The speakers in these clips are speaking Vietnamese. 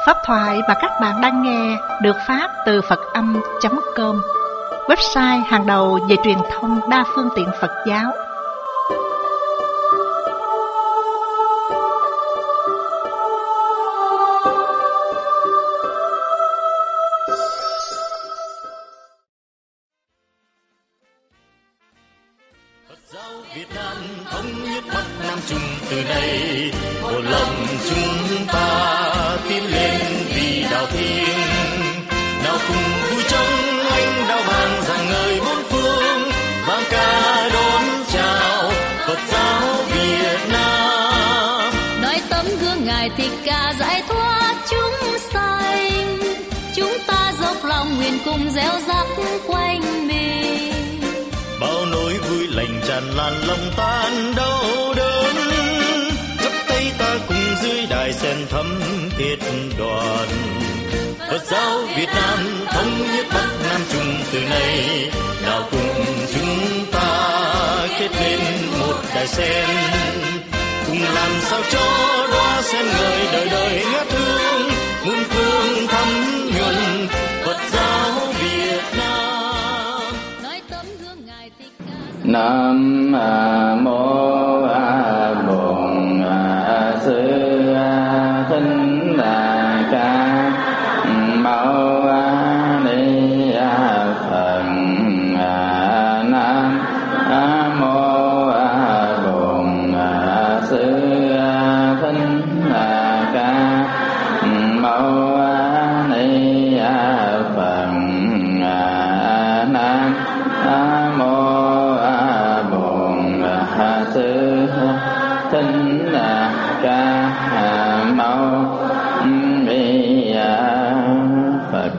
Pháp thoại mà các bạn đang nghe được phát từ Phật-âm.com, website hàng đầu về truyền thông đa phương tiện Phật giáo. Phật giáo Việt Nam thống nhất Bắc Nam chung từ nay, một lòng chúng ta tiến lên vì đạo thiên. Nào cùng vui trong anh đao vàng rạng ngời bốn phương, vang ca đón chào Phật giáo Việt Nam. Nói tấm gương Ngài Thích Ca giải thoát chúng sanh, chúng ta dốc lòng nguyện cùng gieo rắc quanh mình. Bao nỗi vui lành tràn lan lòng tan đau đớn, dắt tay ta cùng dưới đài sen thắm kết đoàn. Phật giáo Việt Nam thống nhất Bắc Nam chung từ nay, nào cùng chúng ta kết lên một đài sen, cùng làm sao cho đóa sen ngời đời đời ngát hương, muôn phương thắm nhuần Phật giáo Việt Nam. Nói tấm gương Ngài Thích Ca. Nam mô Bổn Sư Thích Ca Mâu Ni Phật. Nam mô Bổn Sư Thích Ca Mâu Ni Phật. Nam mô Bổn Sư Thích Ca Mâu Ni Phật.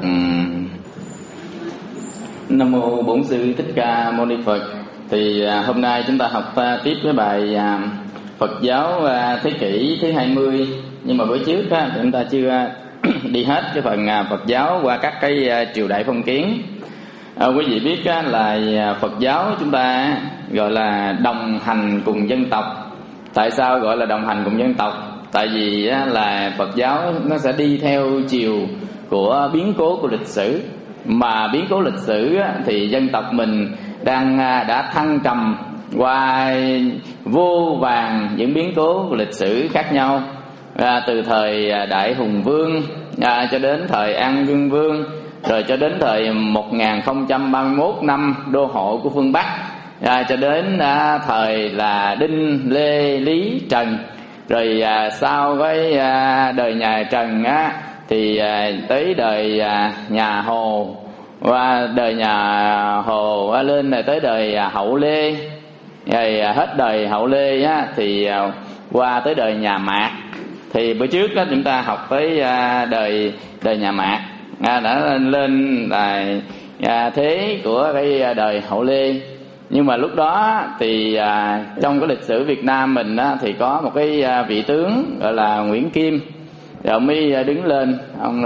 Nam mô Bổn Sư Thích Ca Mâu Ni Phật. Thì hôm nay chúng ta học tiếp cái bài Phật giáo thế kỷ thứ 20. Nhưng mà bữa trước thì chúng ta chưa đi hết cái phần Phật giáo qua các cái triều đại phong kiến. Quý vị biết là Phật giáo chúng ta gọi là đồng hành cùng dân tộc. Tại sao gọi là đồng hành cùng dân tộc? Tại vì là Phật giáo nó sẽ đi theo chiều của biến cố của lịch sử. Mà biến cố lịch sử thì dân tộc mình đã thăng trầm qua vô vàn những biến cố của lịch sử khác nhau, từ thời Đại Hùng Vương cho đến thời An Dương Vương, rồi cho đến thời 1031 năm đô hộ của phương Bắc, cho đến thời là Đinh, Lê, Lý, Trần. Rồi sau cái đời nhà Trần thì tới đời nhà Hồ, qua đời nhà Hồ lên này tới đời Hậu Lê, rồi hết đời Hậu Lê thì qua tới đời nhà Mạc. Thì bữa trước chúng ta học tới đời nhà Mạc, đã lên là thế của cái đời Hậu Lê. Nhưng mà lúc đó thì trong cái lịch sử Việt Nam mình thì có một cái vị tướng gọi là Nguyễn Kim. Rồi ông mới đứng lên, ông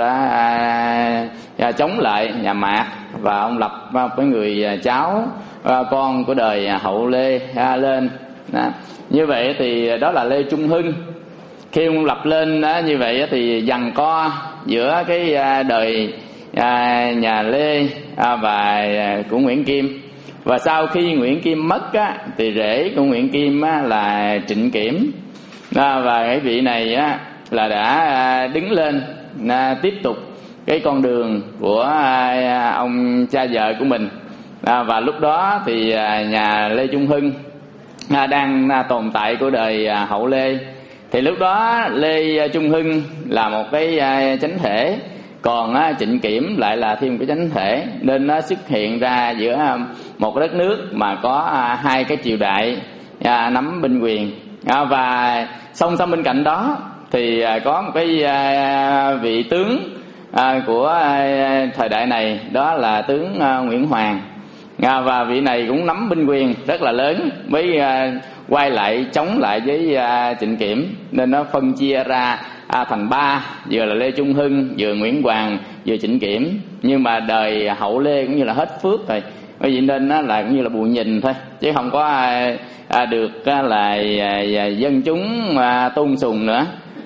đã chống lại nhà Mạc và ông lập một cái người cháu con của đời Hậu Lê lên. Như vậy thì đó là Lê Trung Hưng. Khi ông lập lên như vậy thì giằng co giữa cái đời nhà Lê và của Nguyễn Kim. Và sau khi Nguyễn Kim mất thì rể của Nguyễn Kim là Trịnh Kiểm, và cái vị này là đã đứng lên tiếp tục cái con đường của ông cha vợ của mình. Và lúc đó thì nhà Lê Trung Hưng đang tồn tại của đời Hậu Lê. Thì lúc đó Lê Trung Hưng là một cái chánh thể, còn Trịnh Kiểm lại là thêm một cái chánh thể, nên nó xuất hiện ra giữa một đất nước mà có hai cái triều đại nắm binh quyền. Và song song bên cạnh đó thì có một cái vị tướng của thời đại này, đó là tướng Nguyễn Hoàng. Và vị này cũng nắm binh quyền rất là lớn, mới quay lại chống lại với Trịnh Kiểm, nên nó phân chia ra thành ba, vừa là Lê Trung Hưng, vừa Nguyễn Hoàng, vừa Trịnh Kiểm. Nhưng mà đời Hậu Lê cũng như là hết phước rồi, bởi vì nên là cũng như là bù nhìn thôi, chứ không có được là dân chúng tôn sùng nữa.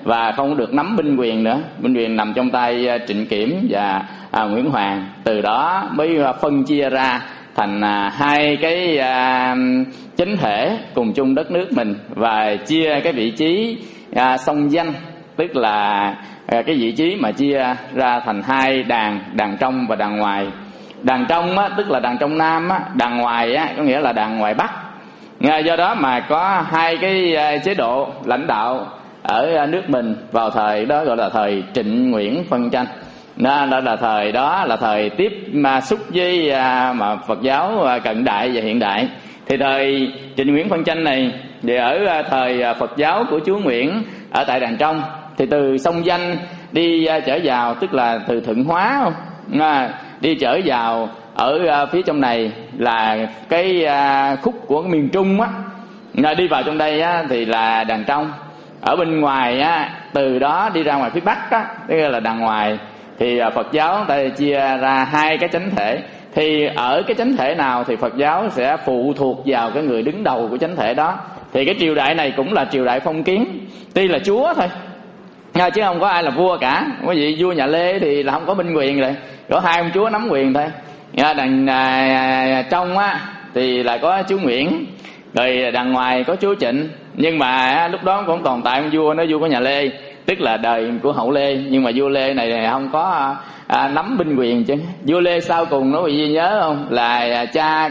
và không được nắm binh quyền nữa. Binh quyền nằm trong tay Trịnh Kiểm và Nguyễn Hoàng. Từ đó mới phân chia ra thành hai cái chính thể cùng chung đất nước mình, và chia cái vị trí song danh, tức là cái vị trí mà chia ra thành hai đàn, đàn trong và đàn ngoài. Đàn trong á, tức là đàn trong Nam á, đàn ngoài á, có nghĩa là đàn ngoài Bắc. Do đó mà có hai cái chế độ lãnh đạo ở nước mình vào thời đó, gọi là thời Trịnh Nguyễn phân tranh. Đó là thời đó là thời tiếp mà xúc với mà Phật giáo cận đại và hiện đại. Thì thời Trịnh Nguyễn phân tranh này thì ở thời Phật giáo của Chúa Nguyễn ở tại đàn trong, thì từ sông Danh đi trở vào, tức là từ Thuận Hóa không? Đi trở vào ở phía trong này là cái khúc của cái miền Trung á, đi vào trong đây á, thì là đàn trong. Ở bên ngoài á, từ đó đi ra ngoài phía Bắc á, tức là đàn ngoài. Thì Phật giáo ta chia ra hai cái chánh thể. Thì ở cái chánh thể nào thì Phật giáo sẽ phụ thuộc vào cái người đứng đầu của chánh thể đó. Thì cái triều đại này cũng là triều đại phong kiến, tuy là chúa thôi chứ không có ai là vua cả. Quý vị, vua nhà Lê thì là không có binh quyền rồi, có hai ông chúa nắm quyền thôi. Đằng trong á thì là có chúa Nguyễn, rồi đằng ngoài có chúa Trịnh. Nhưng mà lúc đó cũng tồn tại ông vua, nó vua của nhà Lê, tức là đời của hậu Lê. Nhưng mà vua Lê này không có nắm binh quyền chứ. Vua Lê sau cùng nó bị nhớ không, là cha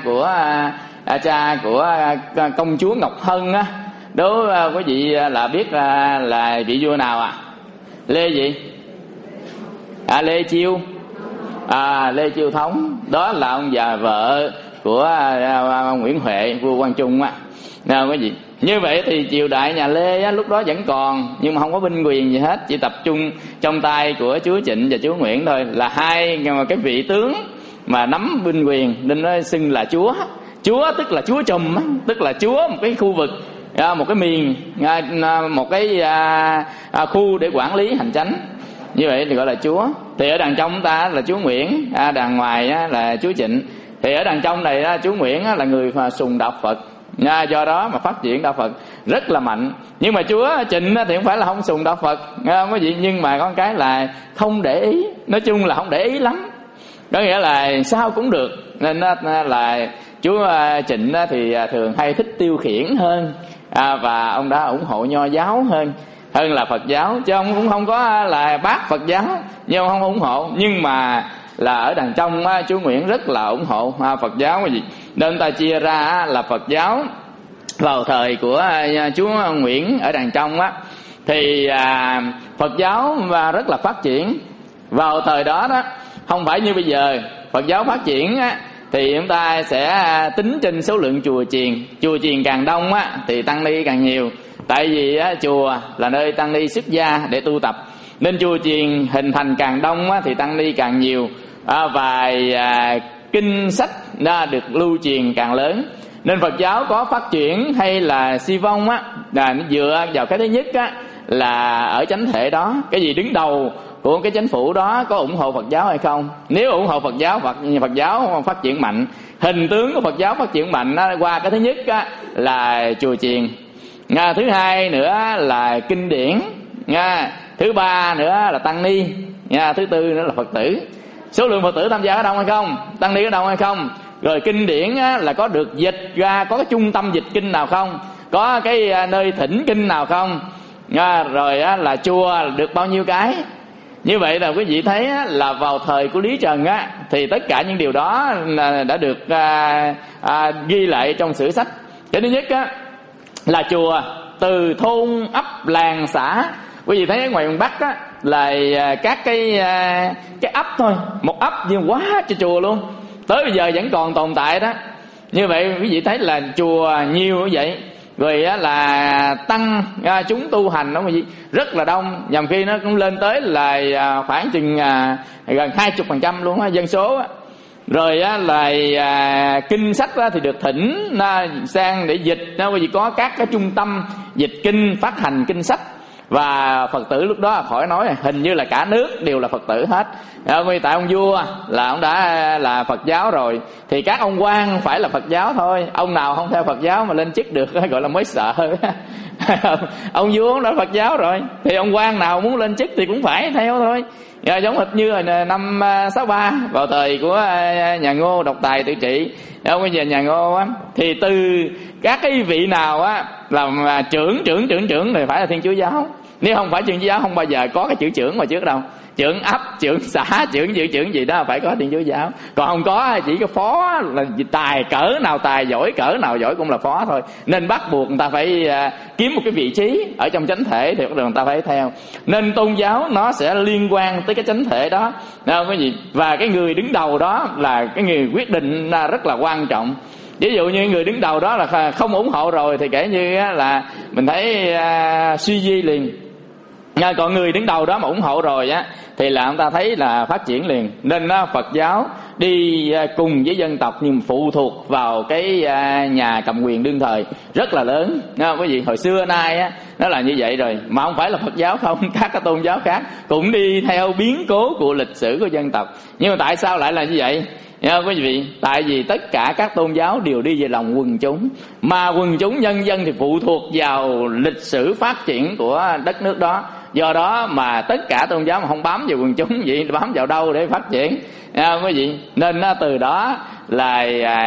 của công chúa Ngọc Hân á. Đố quý vị là biết là vị vua nào à? Lê gì? Lê Chiêu. Lê Chiêu Thống. Đó là ông già vợ của Nguyễn Huệ, vua Quang Trung á. Quý vị, như vậy thì triều đại nhà Lê á, lúc đó vẫn còn, nhưng mà không có binh quyền gì hết, chỉ tập trung trong tay của chúa Trịnh và chúa Nguyễn thôi, là hai cái vị tướng mà nắm binh quyền, nên nó xưng là chúa. Chúa tức là chúa trùm á, tức là chúa một cái khu vực, một cái miền, một cái khu để quản lý hành chánh. Như vậy thì gọi là chúa. Thì ở đằng trong ta là chúa Nguyễn, đằng ngoài là chúa Trịnh. Thì ở đằng trong này chúa Nguyễn là người sùng đạo Phật, do đó mà phát triển đạo Phật rất là mạnh. Nhưng mà chúa Trịnh thì không phải là không sùng đạo Phật, không có gì, nhưng mà con cái là không để ý. Nói chung là không để ý lắm, có nghĩa là sao cũng được. Nên là chúa Trịnh thì thường hay thích tiêu khiển hơn, và ông đã ủng hộ nho giáo hơn là Phật giáo. Chứ ông cũng không có là bác Phật giáo, nhưng ông không ủng hộ. Nhưng mà là ở đằng trong chúa Nguyễn rất là ủng hộ Phật giáo cái gì. Nên ta chia ra là Phật giáo vào thời của chúa Nguyễn ở đằng trong á, thì Phật giáo rất là phát triển. Vào thời đó đó, không phải như bây giờ. Phật giáo phát triển á, thì chúng ta sẽ tính trên số lượng chùa chiền. Chùa chiền càng đông á, thì tăng ni càng nhiều. Tại vì chùa là nơi tăng ni xuất gia để tu tập, nên chùa chiền hình thành càng đông á, thì tăng ni càng nhiều, và kinh sách được lưu truyền càng lớn. Nên Phật giáo có phát triển hay là suy vong á, là nó dựa vào cái thứ nhất á, là ở chánh thể đó, cái gì đứng đầu của cái chính phủ đó có ủng hộ Phật giáo hay không. Nếu ủng hộ Phật giáo, Phật giáo phát triển mạnh, hình tướng của Phật giáo phát triển mạnh á, qua cái thứ nhất á, là chùa chiền. Thứ hai nữa là kinh điển. Thứ ba nữa là tăng ni. Thứ tư nữa là Phật tử. Số lượng Phật tử tham gia có đông hay không, tăng ni có đông hay không. Rồi kinh điển là có được dịch ra, có cái trung tâm dịch kinh nào không, có cái nơi thỉnh kinh nào không. Rồi là chùa được bao nhiêu cái. Như vậy là quý vị thấy là vào thời của Lý Trần á, thì tất cả những điều đó đã được ghi lại trong sử sách. Cái thứ nhất á, là chùa từ thôn ấp làng xã. Quý vị thấy ở ngoài miền Bắc á, là các cái ấp thôi, một ấp nhưng quá cho chùa luôn, tới bây giờ vẫn còn tồn tại đó. Như vậy quý vị thấy là chùa nhiều như vậy. Rồi là tăng chúng tu hành đó, rất là đông, nhằm khi nó cũng lên tới là khoảng chừng gần 20% luôn á, dân số á. Rồi là kinh sách thì được thỉnh sang để dịch, bởi vì có các cái trung tâm dịch kinh, phát hành kinh sách Và Phật tử lúc đó khỏi nói, hình như là cả nước đều là Phật tử hết. Tại ông vua là ông đã là Phật giáo rồi, thì các ông quan phải là Phật giáo thôi. Ông nào không theo Phật giáo mà lên chức được gọi là mới sợ. Ông vua ông đã Phật giáo rồi, thì ông quan nào muốn lên chức thì cũng phải theo thôi. Giống hệt như là năm 63 vào thời của nhà Ngô độc tài tự trị. Bây giờ nhà Ngô á, thì từ các cái vị nào á làm trưởng thì phải là Thiên Chúa giáo. Nếu không phải Thiên Chúa giáo không bao giờ có cái chữ trưởng mà trước đâu. Trưởng ấp, trưởng xã, trưởng dự trưởng gì đó phải có Thiên Chúa giáo. Còn không có chỉ cái phó là tài cỡ nào tài, giỏi cỡ nào giỏi cũng là phó thôi. Nên bắt buộc người ta phải kiếm một cái vị trí ở trong chánh thể thì người ta phải theo. Nên tôn giáo nó sẽ liên quan tới cái chánh thể đó, cái gì? Và cái người đứng đầu đó là cái người quyết định rất là quan trọng. Ví dụ như người đứng đầu đó là không ủng hộ rồi thì kể như là mình thấy suy di liền. Còn người đứng đầu đó mà ủng hộ rồi á thì là người ta thấy là phát triển liền. Nên Phật giáo đi cùng với dân tộc nhưng phụ thuộc vào cái nhà cầm quyền đương thời rất là lớn. Quý vị, hồi xưa nay á nó là như vậy rồi. Mà không phải là Phật giáo không, các cái tôn giáo khác cũng đi theo biến cố của lịch sử của dân tộc. Nhưng mà tại sao lại là như vậy? Quý vị, tại vì tất cả các tôn giáo đều đi về lòng quần chúng, mà quần chúng nhân dân thì phụ thuộc vào lịch sử phát triển của đất nước đó. Do đó mà tất cả tôn giáo mà không bám vào quần chúng vậy bám vào đâu để phát triển, quý vị? Nên từ đó là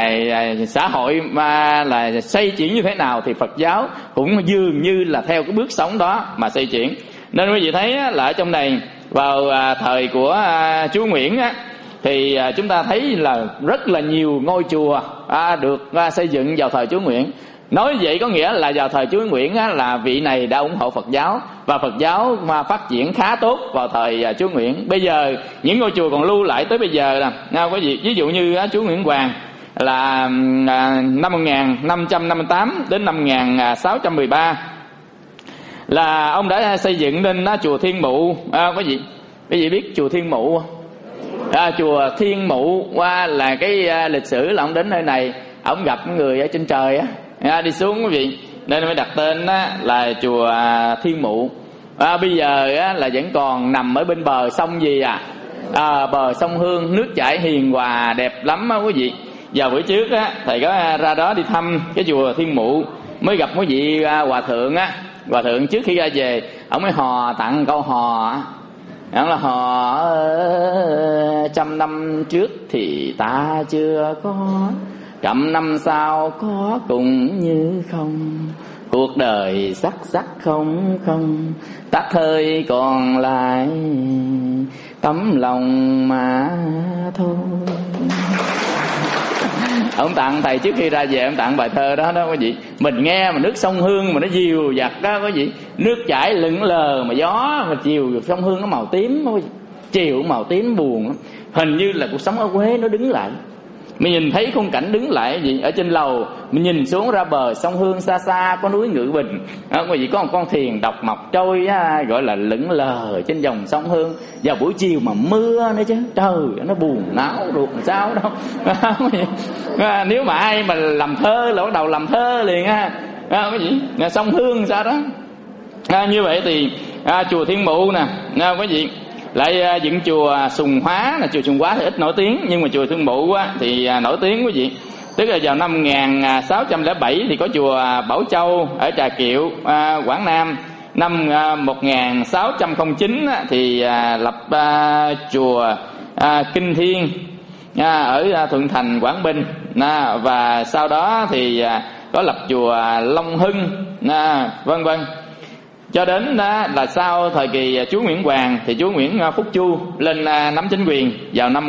xã hội mà là xây chuyển như thế nào thì Phật giáo cũng dường như là theo cái bước sống đó mà xây chuyển. Nên quý vị thấy là ở trong này vào thời của Chúa Nguyễn á, thì chúng ta thấy là rất là nhiều ngôi chùa được xây dựng vào thời Chúa Nguyễn. Nói vậy có nghĩa là vào thời Chúa Nguyễn á, là vị này đã ủng hộ Phật giáo, và Phật giáo mà phát triển khá tốt vào thời Chúa Nguyễn. Bây giờ những ngôi chùa còn lưu lại tới bây giờ nè, quý vị, ví dụ như Chúa Nguyễn Hoàng là năm 1558 đến năm 1613 là ông đã xây dựng nên chùa Thiên Mụ. Quý vị biết chùa Thiên Mụ không? Chùa Thiên Mụ là cái lịch sử là ông đến nơi này, ông gặp người ở trên trời á, đi xuống quý vị, nên mới đặt tên là chùa Thiên Mụ. Bây giờ là vẫn còn nằm ở bên bờ sông gì bờ sông Hương, nước chảy hiền hòa đẹp lắm quý vị. Vào buổi trước thầy có ra đó đi thăm cái chùa Thiên Mụ, mới gặp quý vị hòa thượng Hòa thượng trước khi ra về ông mới hò tặng câu hò. Đó là hò: 100 năm trước thì ta chưa có, 100 năm sau có cũng như không. Cuộc đời sắc sắc không không, tắt hơi còn lại tấm lòng mà thôi. Ông tặng thầy trước khi ra về, ông tặng bài thơ đó quý vị. Mình nghe mà nước sông Hương mà nó dìu dặt đó quý vị, nước chảy lững lờ mà gió mà chiều sông Hương nó màu tím quý vị. Chiều màu tím buồn lắm. Hình như là cuộc sống ở Quế nó đứng lại. Mình nhìn thấy khung cảnh đứng lại gì ở trên lầu, mình nhìn xuống ra bờ sông Hương xa xa có núi Ngự Bình, quý vị, có một con thuyền độc mộc trôi gọi là lững lờ trên dòng sông Hương. Vào buổi chiều mà mưa nữa chứ, trời nó buồn não ruột sao đâu. Nếu mà ai mà làm thơ là bắt đầu làm thơ liền quý vị, sông Hương sao đó. Như vậy thì chùa Thiên Mụ nè, quý vị, lại dựng chùa Sùng Hóa là chùa Sùng Hóa thì ít nổi tiếng, nhưng mà chùa Thiên Mụ thì nổi tiếng quý vị. Tức là vào năm 1607 thì có chùa Bảo Châu ở Trà Kiệu, Quảng Nam. Năm 1609 thì lập chùa Kinh Thiên ở Thuận Thành, Quảng Bình. Và sau đó thì có lập chùa Long Hưng, vân vân. Cho đến là sau thời kỳ Chúa Nguyễn Hoàng thì Chúa Nguyễn Phúc Chu lên nắm chính quyền vào năm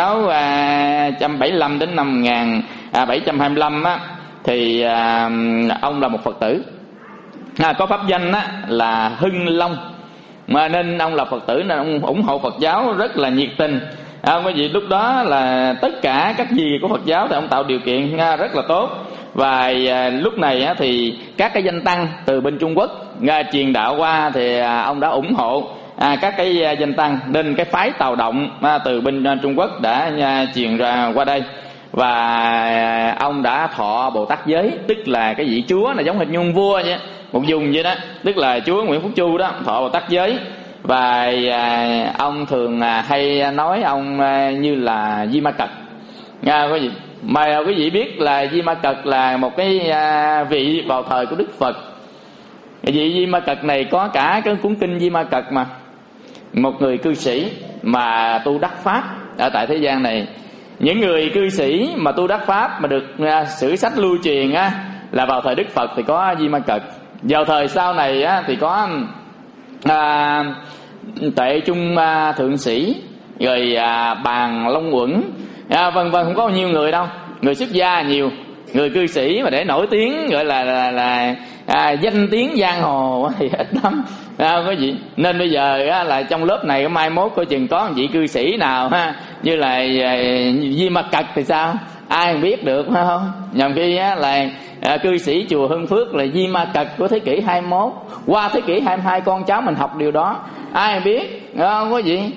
1675 đến năm 1725 thì ông là một Phật tử, có pháp danh là Hưng Long, mà nên ông là Phật tử nên ông ủng hộ Phật giáo rất là nhiệt tình. Bởi vì lúc đó là tất cả các gì của Phật giáo thì ông tạo điều kiện rất là tốt. Và lúc này thì các cái danh tăng từ bên Trung Quốc truyền đạo qua thì ông đã ủng hộ các cái danh tăng, nên cái phái Tào Động từ bên Trung Quốc đã truyền ra qua đây. Và ông đã thọ Bồ Tát giới, tức là cái vị chúa là giống hình như ông vua vậy, một vùng vậy đó. Tức là Chúa Nguyễn Phúc Chu đó thọ Bồ Tát giới, và ông thường hay nói ông như là Di Ma Cật. Quý vị, mà quý vị biết là Di Ma Cật là một cái vị vào thời của Đức Phật. Vị Di Ma Cật này có cả cái cuốn kinh Di Ma Cật, mà một người cư sĩ mà tu đắc pháp ở tại thế gian này. Những người cư sĩ mà tu đắc pháp mà được sử sách lưu truyền á, là vào thời Đức Phật thì có Di Ma Cật. Vào thời sau này á, thì có Tuệ Trung Thượng Sĩ, rồi Bàn Long Uẩn, vân vân, không có bao nhiêu người đâu. Người xuất gia nhiều, người cư sĩ mà để nổi tiếng gọi là danh tiếng giang hồ thì ít lắm, có gì. Nên bây giờ á, là trong lớp này mai mốt coi chừng có một vị cư sĩ nào ha, như là Di Ma Cật thì sao, ai biết được, phải không? Nhằm khi á, là cư sĩ chùa Hưng Phước là Di Ma Cật của thế kỷ 21, qua thế kỷ 22 con cháu mình học điều đó, ai biết, không có gì.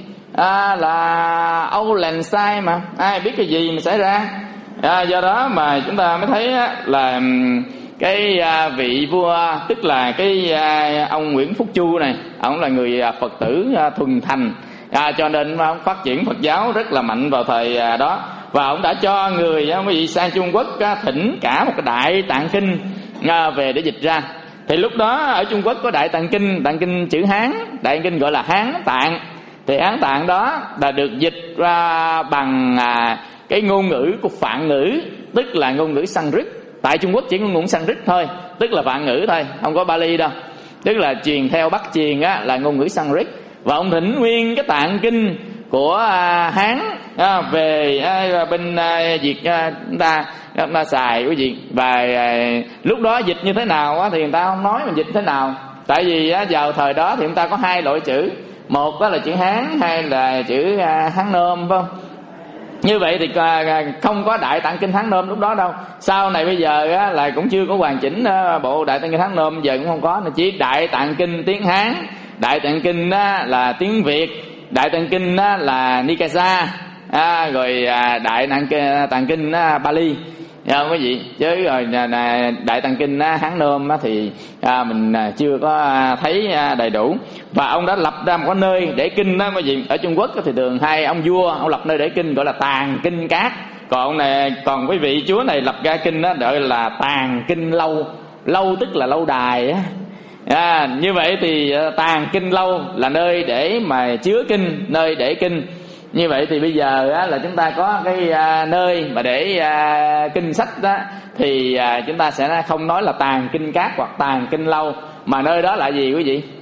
Là Âu Lành sai mà, ai biết cái gì mà xảy ra. Do đó mà chúng ta mới thấy là cái vị vua, tức là cái ông Nguyễn Phúc Chu này, ông là người Phật tử thuần thành, cho nên ông phát triển Phật giáo rất là mạnh vào thời đó. Và ông đã cho người quý vị sang Trung Quốc thỉnh cả một cái Đại Tạng Kinh về để dịch ra. Thì lúc đó ở Trung Quốc có Đại Tạng Kinh chữ Hán, Đại Tạng Kinh gọi là Hán Tạng. Thì Hán Tạng đó là được dịch ra bằng cái ngôn ngữ của Phạn ngữ, tức là ngôn ngữ Sanskrit. Tại Trung Quốc chỉ có ngôn ngữ Sanskrit thôi, tức là Phạn ngữ thôi, không có Bali đâu. Tức là truyền theo Bắc truyền á, là ngôn ngữ Sanskrit. Và ông thỉnh nguyên cái Tạng Kinh của Hán về bên Việt chúng ta xài quý vị. Và lúc đó dịch như thế nào thì người ta không nói mình dịch thế nào. Tại vì vào thời đó thì chúng ta có hai loại chữ, một đó là chữ Hán, hai là chữ Hán Nôm, phải không? Như vậy thì không có Đại Tạng Kinh Hán Nôm lúc đó đâu. Sau này bây giờ là cũng chưa có hoàn chỉnh bộ Đại Tạng Kinh Hán Nôm, giờ cũng không có, nó chỉ Đại Tạng Kinh tiếng Hán, Đại Tạng Kinh là tiếng Việt, Đại Tạng Kinh là Nikasa, rồi Đại Tạng Kinh Bali, không có gì. Chứ rồi Đại Tạng Kinh Hán Nôm thì mình chưa có thấy đầy đủ. Và ông đã lập ra một cái nơi để kinh đó quý vị. Ở Trung Quốc thì thường hai ông vua ông lập nơi để kinh gọi là Tàng Kinh Cát. Còn quý vị chúa này lập ra kinh đó gọi là Tàng Kinh Lâu. Lâu tức là lâu đài á. Như vậy thì Tàng Kinh Lâu là nơi để mà chứa kinh, nơi để kinh. Như vậy thì bây giờ là chúng ta có cái nơi mà để kinh sách đó, thì chúng ta sẽ không nói là Tàng Kinh Cát hoặc Tàng Kinh Lâu, mà nơi đó là gì quý vị?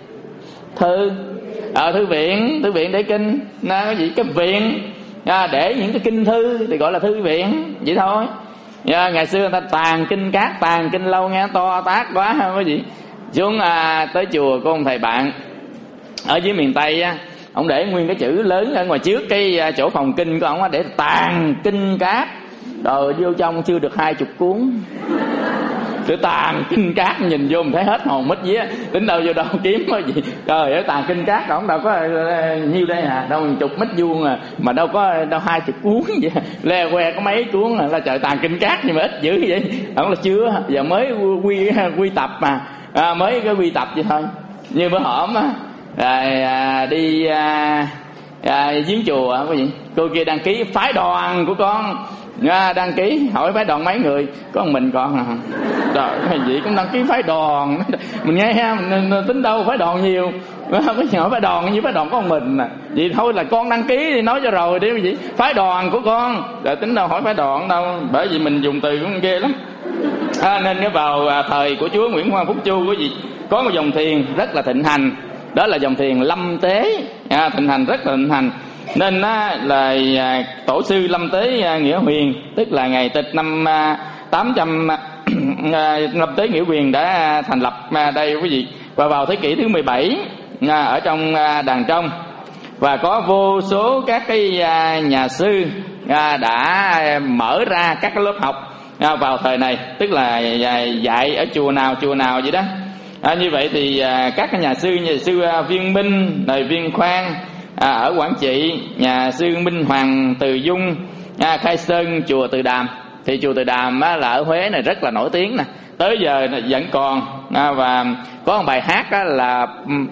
Thư viện để kinh, cái gì cái viện để những cái kinh thư thì gọi là thư viện, vậy thôi. Ngày xưa người ta Tàng Kinh Cát, Tàng Kinh Lâu, nghe to tát quá không có gì. Xuống tới chùa của ông thầy bạn ở dưới miền Tây á, ông để nguyên cái chữ lớn ở ngoài trước cái chỗ phòng kinh của ông để Tàng Kinh Cát. Rồi vô trong chưa được 20 cuốn. Tự Tàng Kinh Cát nhìn vô mình thấy hết hồn mất vía. Tính đâu vô đâu kiếm cái gì. Trời ơi, Tàng Kinh Cát đâu có nhiêu đây đâu 10 mét vuông mà đâu có 20 cuốn vậy. Le que có mấy cuốn là trời Tàng Kinh Cát nhưng mà ít dữ vậy. Ông là chưa, giờ mới quy tập mà. Mới cái quy tập vậy thôi. Như bữa hổm đi giếng chùa có gì, cô kia đăng ký phái đoàn của con, đăng ký hỏi phái đoàn mấy người, có một mình con à. Trời ơi, gì cũng đăng ký phái đoàn, mình nghe ha, mình tính đâu phái đoàn nhiều, có hỏi phái đoàn như phái đoàn có một mình à. Vậy thôi là con đăng ký thì nói cho rồi đi gì phái đoàn của con, rồi tính đâu hỏi phái đoàn đâu, bởi vì mình dùng từ cũng ghê lắm. Nên cái vào thời của chúa Nguyễn Phúc Chu có gì, có một dòng thiền rất là thịnh hành, đó là dòng thiền Lâm Tế, thịnh hành rất là thịnh hành. Nên là tổ sư Lâm Tế Nghĩa Huyền, tức là ngày tịch năm 800, Lâm Tế Nghĩa Huyền đã thành lập đây quý vị. Và vào thế kỷ thứ 17 ở trong Đàn Trong, và có vô số các cái nhà sư đã mở ra các cái lớp học vào thời này, tức là dạy ở chùa nào vậy đó. Như vậy thì các nhà sư như sư Viên Minh, đời Viên Khoan ở Quảng Trị, nhà sư Minh Hoàng Từ Dung, Khai Sơn, chùa Từ Đàm. Thì chùa Từ Đàm là ở Huế này rất là nổi tiếng nè. tới giờ vẫn còn. Và có một bài hát đó là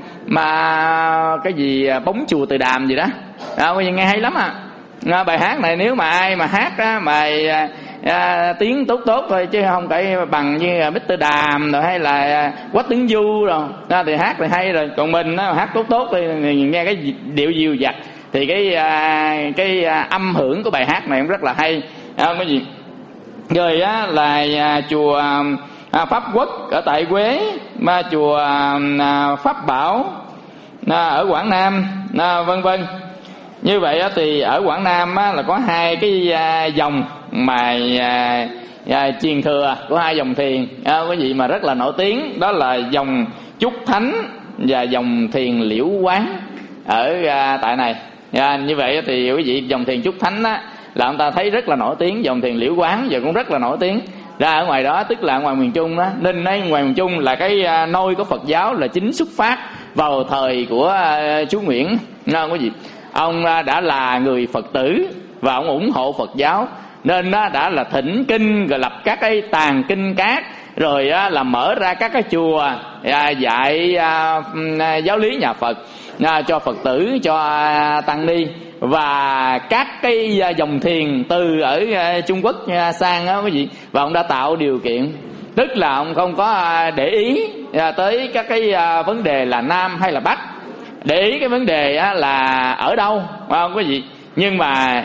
mà cái gì bóng chùa Từ Đàm gì đó, nghe hay lắm bài hát này nếu mà ai mà hát bài tiếng tốt thôi, chứ không phải bằng như Mr. Đàm rồi hay là Quách Tấn Du rồi thì hát thì hay rồi. Còn mình hát tốt thì nghe cái điệu dìu dặt thì cái âm hưởng của bài hát này cũng rất là hay. Cái gì rồi là chùa Pháp Quốc ở tại Quế, mà chùa Pháp Bảo ở Quảng Nam, vân vân. Như vậy thì ở Quảng Nam là có hai cái dòng mà truyền thừa của hai dòng thiền cái gì mà rất là nổi tiếng, đó là dòng Trúc Thánh và dòng thiền Liễu Quán ở tại này. Như vậy thì quý vị, dòng thiền Trúc Thánh là ông ta thấy rất là nổi tiếng, dòng thiền Liễu Quán giờ cũng rất là nổi tiếng. Ra ở ngoài đó, tức là ở ngoài miền Trung đó, Ninh ấy, ngoài miền Trung là cái nôi của Phật giáo là chính xuất phát vào thời của chú Nguyễn. Có gì ông đã là người Phật tử và ông ủng hộ Phật giáo, nên đã là thỉnh kinh, rồi lập các cái tàng kinh cát, rồi là mở ra các cái chùa dạy giáo lý nhà Phật cho Phật tử, cho tăng ni. Và các cái dòng thiền từ ở Trung Quốc sang quý vị, và ông đã tạo điều kiện, tức là ông không có để ý tới các cái vấn đề là Nam hay là Bắc, để ý cái vấn đề là ở đâu, không quý vị. Nhưng mà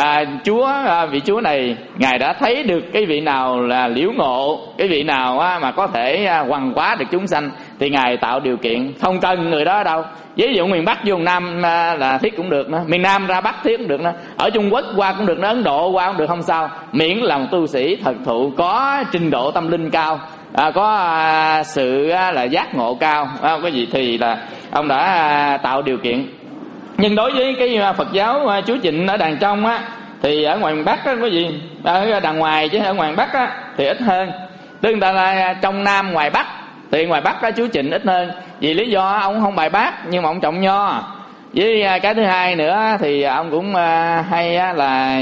vị chúa này ngài đã thấy được cái vị nào là liễu ngộ, cái vị nào mà có thể hoằng hóa được chúng sanh thì ngài tạo điều kiện, không cần người đó ở đâu. Ví dụ miền Bắc vô miền Nam là thiết cũng được nữa, miền Nam ra Bắc thiết cũng được nữa, ở Trung Quốc qua cũng được nữa, Ấn Độ qua cũng được, không sao, miễn là một tu sĩ thật thụ có trình độ tâm linh cao, có sự là giác ngộ cao, cái gì thì là ông đã tạo điều kiện. Nhưng đối với cái Phật giáo chú Trịnh ở đàng trong thì ở ngoài miền Bắc có gì, ở đàng ngoài chứ ở ngoài miền Bắc thì ít hơn. Tức người ta là trong Nam ngoài Bắc, thì ngoài Bắc chú Trịnh ít hơn. Vì lý do ông không bài bác nhưng mà ông trồng nho. Với cái thứ hai nữa thì ông cũng hay là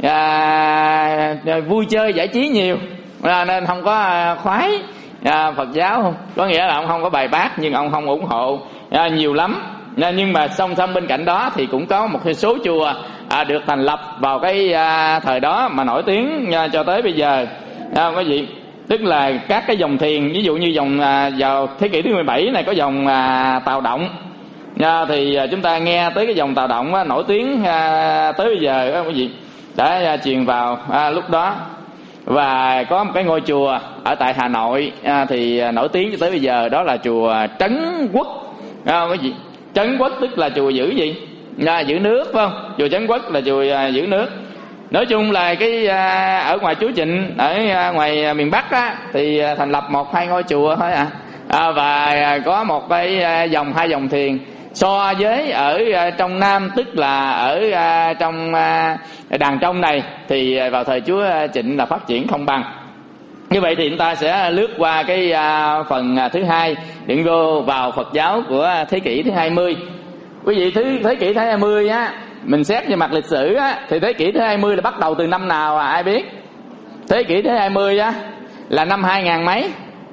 vui chơi giải trí nhiều, nên không có khoái Phật giáo không. Có nghĩa là ông không có bài bác nhưng ông không ủng hộ nhiều lắm. Nhưng mà song song bên cạnh đó thì cũng có một số chùa được thành lập vào cái thời đó mà nổi tiếng cho tới bây giờ. Quý vị, tức là các cái dòng thiền, ví dụ như dòng vào thế kỷ thứ 17 này có dòng Tào Động, thì chúng ta nghe tới cái dòng Tào Động nổi tiếng tới bây giờ, quý vị, đã truyền vào lúc đó. Và có một cái ngôi chùa ở tại Hà Nội thì nổi tiếng cho tới bây giờ, đó là chùa Trấn Quốc. Quý vị, Trấn Quốc tức là chùa giữ gì? Giữ nước, phải không? Chùa Trấn Quốc là chùa giữ nước. Nói chung là cái ở ngoài chú Trịnh, ở ngoài miền Bắc thì thành lập 1-2 ngôi chùa thôi và có một cái hai dòng thiền. So với ở trong Nam, tức là ở trong đàng trong này, thì vào thời chúa Trịnh là phát triển không bằng. Như vậy thì chúng ta sẽ lướt qua cái phần thứ hai, đừng vô vào Phật giáo của thế kỷ thứ 20. Quý vị, thế kỷ thứ 20 mình xét về mặt lịch sử thì thế kỷ thứ 20 là bắt đầu từ năm nào ai biết? Thế kỷ thứ 20 là năm 2000 mấy?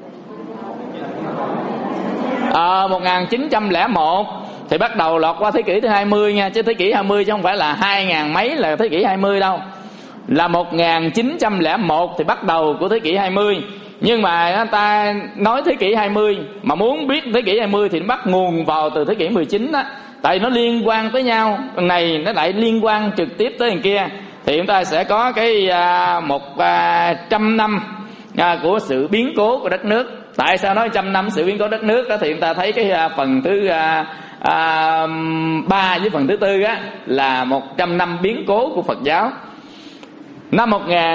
1901 thì bắt đầu lọt qua thế kỷ thứ 20 nha, chứ thế kỷ 20 chứ không phải là 2000 mấy là thế kỷ 20 đâu. Là 1901 thì bắt đầu của thế kỷ 20. Nhưng mà người ta nói thế kỷ 20 mà muốn biết thế kỷ 20 thì nó bắt nguồn vào từ thế kỷ 19 đó. Tại nó liên quan tới nhau, lần này nó lại liên quan trực tiếp tới lần kia. Thì chúng ta sẽ có cái 100 năm của sự biến cố của đất nước. Tại sao nói 100 năm sự biến cố đất nước đó? Thì chúng ta thấy cái phần thứ 3 với phần thứ 4 là 100 năm biến cố của Phật giáo. Năm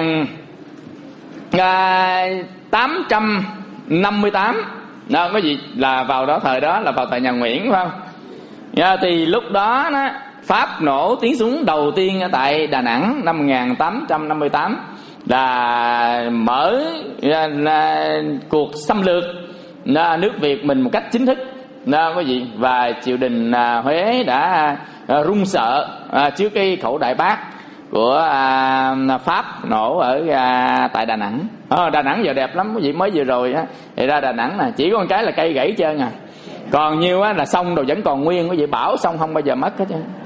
1858 đó, có gì là vào đó, thời đó là vào thời nhà Nguyễn, phải không? Thì lúc đó Pháp nổ tiếng súng đầu tiên ở tại Đà Nẵng năm 1858 là mở cuộc xâm lược nước Việt mình một cách chính thức, quý vị. Và triều đình Huế đã run sợ trước cái khẩu đại bác của Pháp nổ ở tại Đà Nẵng. Đà Nẵng giờ đẹp lắm quý vị, mới vừa rồi á thì ra Đà Nẵng nè, chỉ có một cái là cây gãy trơn à, còn nhiêu á là sông đồ vẫn còn nguyên. Quý vị bảo sông không bao giờ mất hết trơn.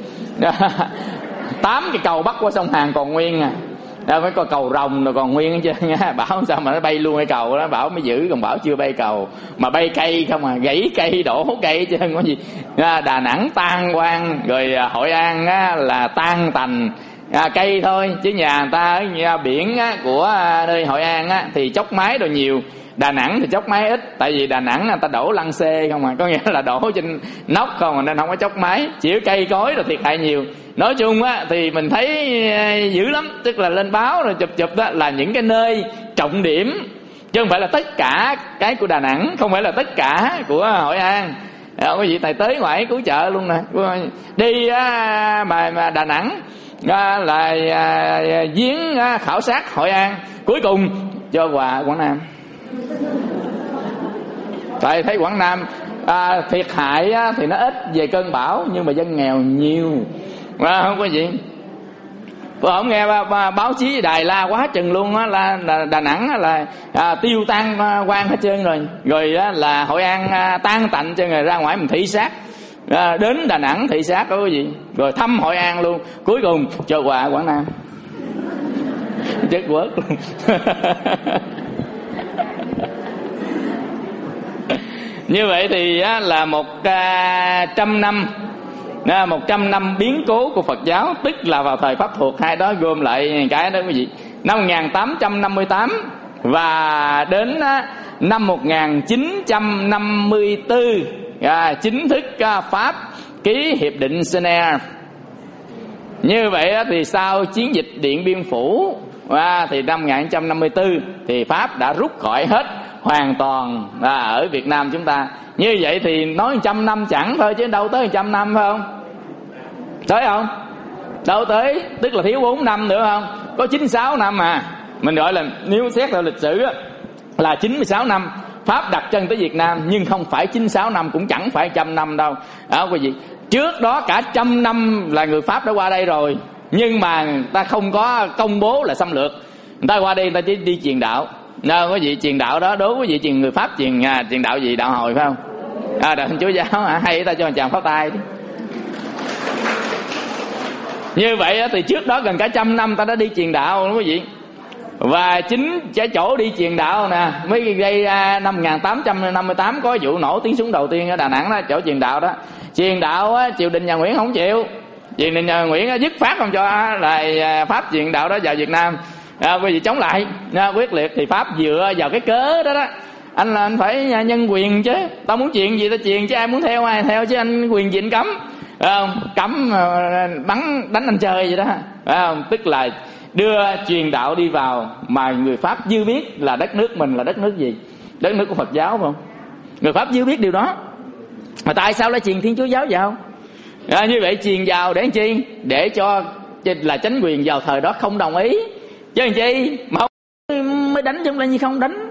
8 cái cầu bắc qua sông Hàn còn nguyên à, phải có cầu Rồng rồi còn nguyên hết trơn nha. Bảo sao mà nó bay luôn cái cầu đó, bảo mới giữ, còn bảo chưa bay cầu mà bay cây không à, gãy cây đổ cây chứ không có gì. Đà Nẵng tan hoang, rồi Hội An á là tan tành cây thôi, chứ nhà người ta ở biển á, của nơi Hội An á thì chốc máy đồ nhiều, Đà Nẵng thì chốc máy ít. Tại vì Đà Nẵng người ta đổ lăng xê không à, có nghĩa là đổ trên nóc không à, nên không có chốc máy, chỉ có cây cối rồi thiệt hại nhiều. Nói chung á thì mình thấy dữ lắm, tức là lên báo rồi chụp đó là những cái nơi trọng điểm, chứ không phải là tất cả cái của Đà Nẵng, không phải là tất cả của Hội An. Quý vị thầy tới ngoài cứu trợ luôn nè, đi mà Đà Nẵng là viếng khảo sát Hội An, cuối cùng cho quà Quảng Nam. Tại thấy Quảng Nam thiệt hại thì nó ít về cơn bão, nhưng mà dân nghèo nhiều, không có gì. Tôi không nghe báo chí đài la quá chừng luôn á, là Đà Nẵng là tiêu tan quan hết trơn rồi là Hội An tan tạnh cho người ra ngoài mình thị sát, đến Đà Nẵng thị sát có cái gì, rồi thăm Hội An luôn, cuối cùng cho quà Quảng Nam. Chết quớt luôn. Như vậy thì là 100 năm biến cố của Phật giáo, tức là vào thời Pháp thuộc. Hai đó gom lại cái đó quý vị. Năm 1858 và đến năm 1954 chính thức Pháp ký hiệp định Geneva. Như vậy thì sau chiến dịch Điện Biên Phủ thì năm 1954 thì Pháp đã rút khỏi hết hoàn toàn ở Việt Nam chúng ta. Như vậy thì nói 100 năm chẳng thôi, chứ đâu tới 100 năm phải không? Tới không? Đâu tới, tức là thiếu 4 năm nữa không? Có 96 năm mà. Mình gọi là nếu xét theo lịch sử là 96 năm Pháp đặt chân tới Việt Nam, nhưng không phải 96 năm, cũng chẳng phải 100 năm đâu. Quý vị, trước đó cả 100 năm là người Pháp đã qua đây rồi, nhưng mà người ta không có công bố là xâm lược. Người ta qua đây người ta chỉ đi truyền đạo. Quý vị, truyền đạo đó đối với quý vị người Pháp truyền đạo gì? Đạo Hồi phải không? Đạo Chúa giáo hả? Hay ta cho chàng pháo tay. Như vậy thì trước đó gần cả 100 năm ta đã đi truyền đạo quý vị. Và chính cái chỗ đi truyền đạo nè mới gây ra năm 1858 có vụ nổ tiếng súng đầu tiên ở Đà Nẵng đó, chỗ truyền đạo đó. Truyền đạo triều đình nhà Nguyễn không chịu, triều đình nhà Nguyễn dứt phát không cho là Pháp truyền đạo đó vào Việt Nam. Quý vị chống lại quyết liệt, thì Pháp dựa vào cái cớ đó đó, anh phải nhân quyền chứ, tao muốn truyền gì tao truyền chứ, ai muốn theo ai theo chứ, anh quyền gì anh cấm, cấm bắn đánh anh chơi vậy đó, tức là đưa truyền đạo đi vào mà người Pháp dư biết là đất nước mình là đất nước gì, đất nước của Phật giáo phải không? Người Pháp dư biết điều đó, mà tại sao lại truyền Thiên Chúa giáo vào? Như vậy truyền vào để làm chi? Để cho là chính quyền vào thời đó không đồng ý chứ làm chi, mà không mới đánh, chứ không là như không đánh.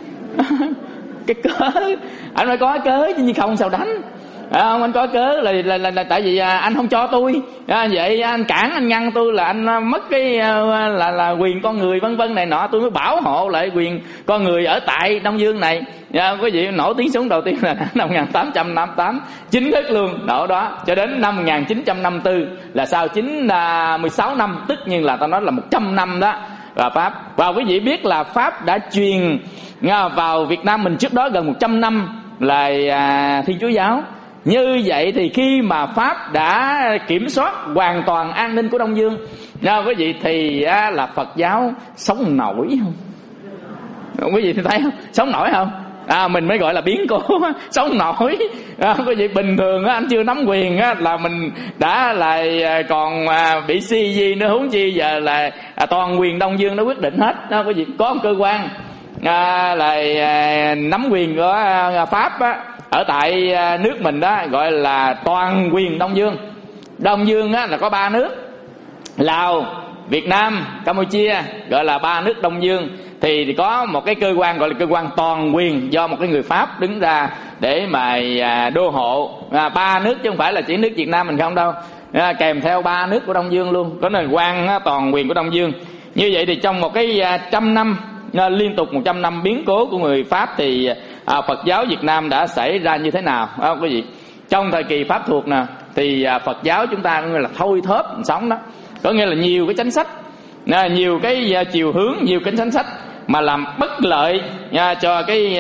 Cái cớ anh phải có cớ chứ, như không sao đánh. Không, anh có cớ là tại vì anh không cho tôi, vậy anh cản anh ngăn tôi là anh mất cái là quyền con người vân vân này nọ, tôi mới bảo hộ lại quyền con người ở tại Đông Dương này. Quý vị, nổ tiếng súng đầu tiên là năm 1858 chính thức luôn, nổ đó cho đến năm 1954 là sau 16 năm, tất nhiên là ta nói là 100 năm đó là Pháp. Và quý vị biết là Pháp đã truyền vào Việt Nam mình trước đó gần 100 năm là Thiên Chúa giáo. Như vậy thì khi mà Pháp đã kiểm soát hoàn toàn an ninh của Đông Dương, quý vị, thì là Phật giáo sống nổi không? Quý vị thấy không? Sống nổi không? Mình mới gọi là biến cố, sống nổi. Quý vị, bình thường anh chưa nắm quyền là mình đã là còn bị si gì nữa, huống chi giờ là toàn quyền Đông Dương nó quyết định hết. Quý vị, có một cơ quan là nắm quyền của Pháp ở tại nước mình đó, gọi là toàn quyền Đông Dương. Đông Dương là có 3 nước: Lào, Việt Nam, Campuchia, gọi là 3 nước Đông Dương. Thì có một cái cơ quan gọi là cơ quan toàn quyền do một cái người Pháp đứng ra để mà đô hộ 3 nước, chứ không phải là chỉ nước Việt Nam mình không đâu. kèm theo 3 nước của Đông Dương luôn, có nền quan toàn quyền của Đông Dương. Như vậy thì trong một cái 100 năm liên tục 100 năm biến cố của người Pháp thì Phật giáo Việt Nam đã xảy ra như thế nào, phải không quý vị? Trong thời kỳ Pháp thuộc nè thì Phật giáo chúng ta có nghĩa là thôi thóp sống đó, có nghĩa là nhiều cái chính sách, nhiều cái chiều hướng, nhiều cái chính sách mà làm bất lợi cho cái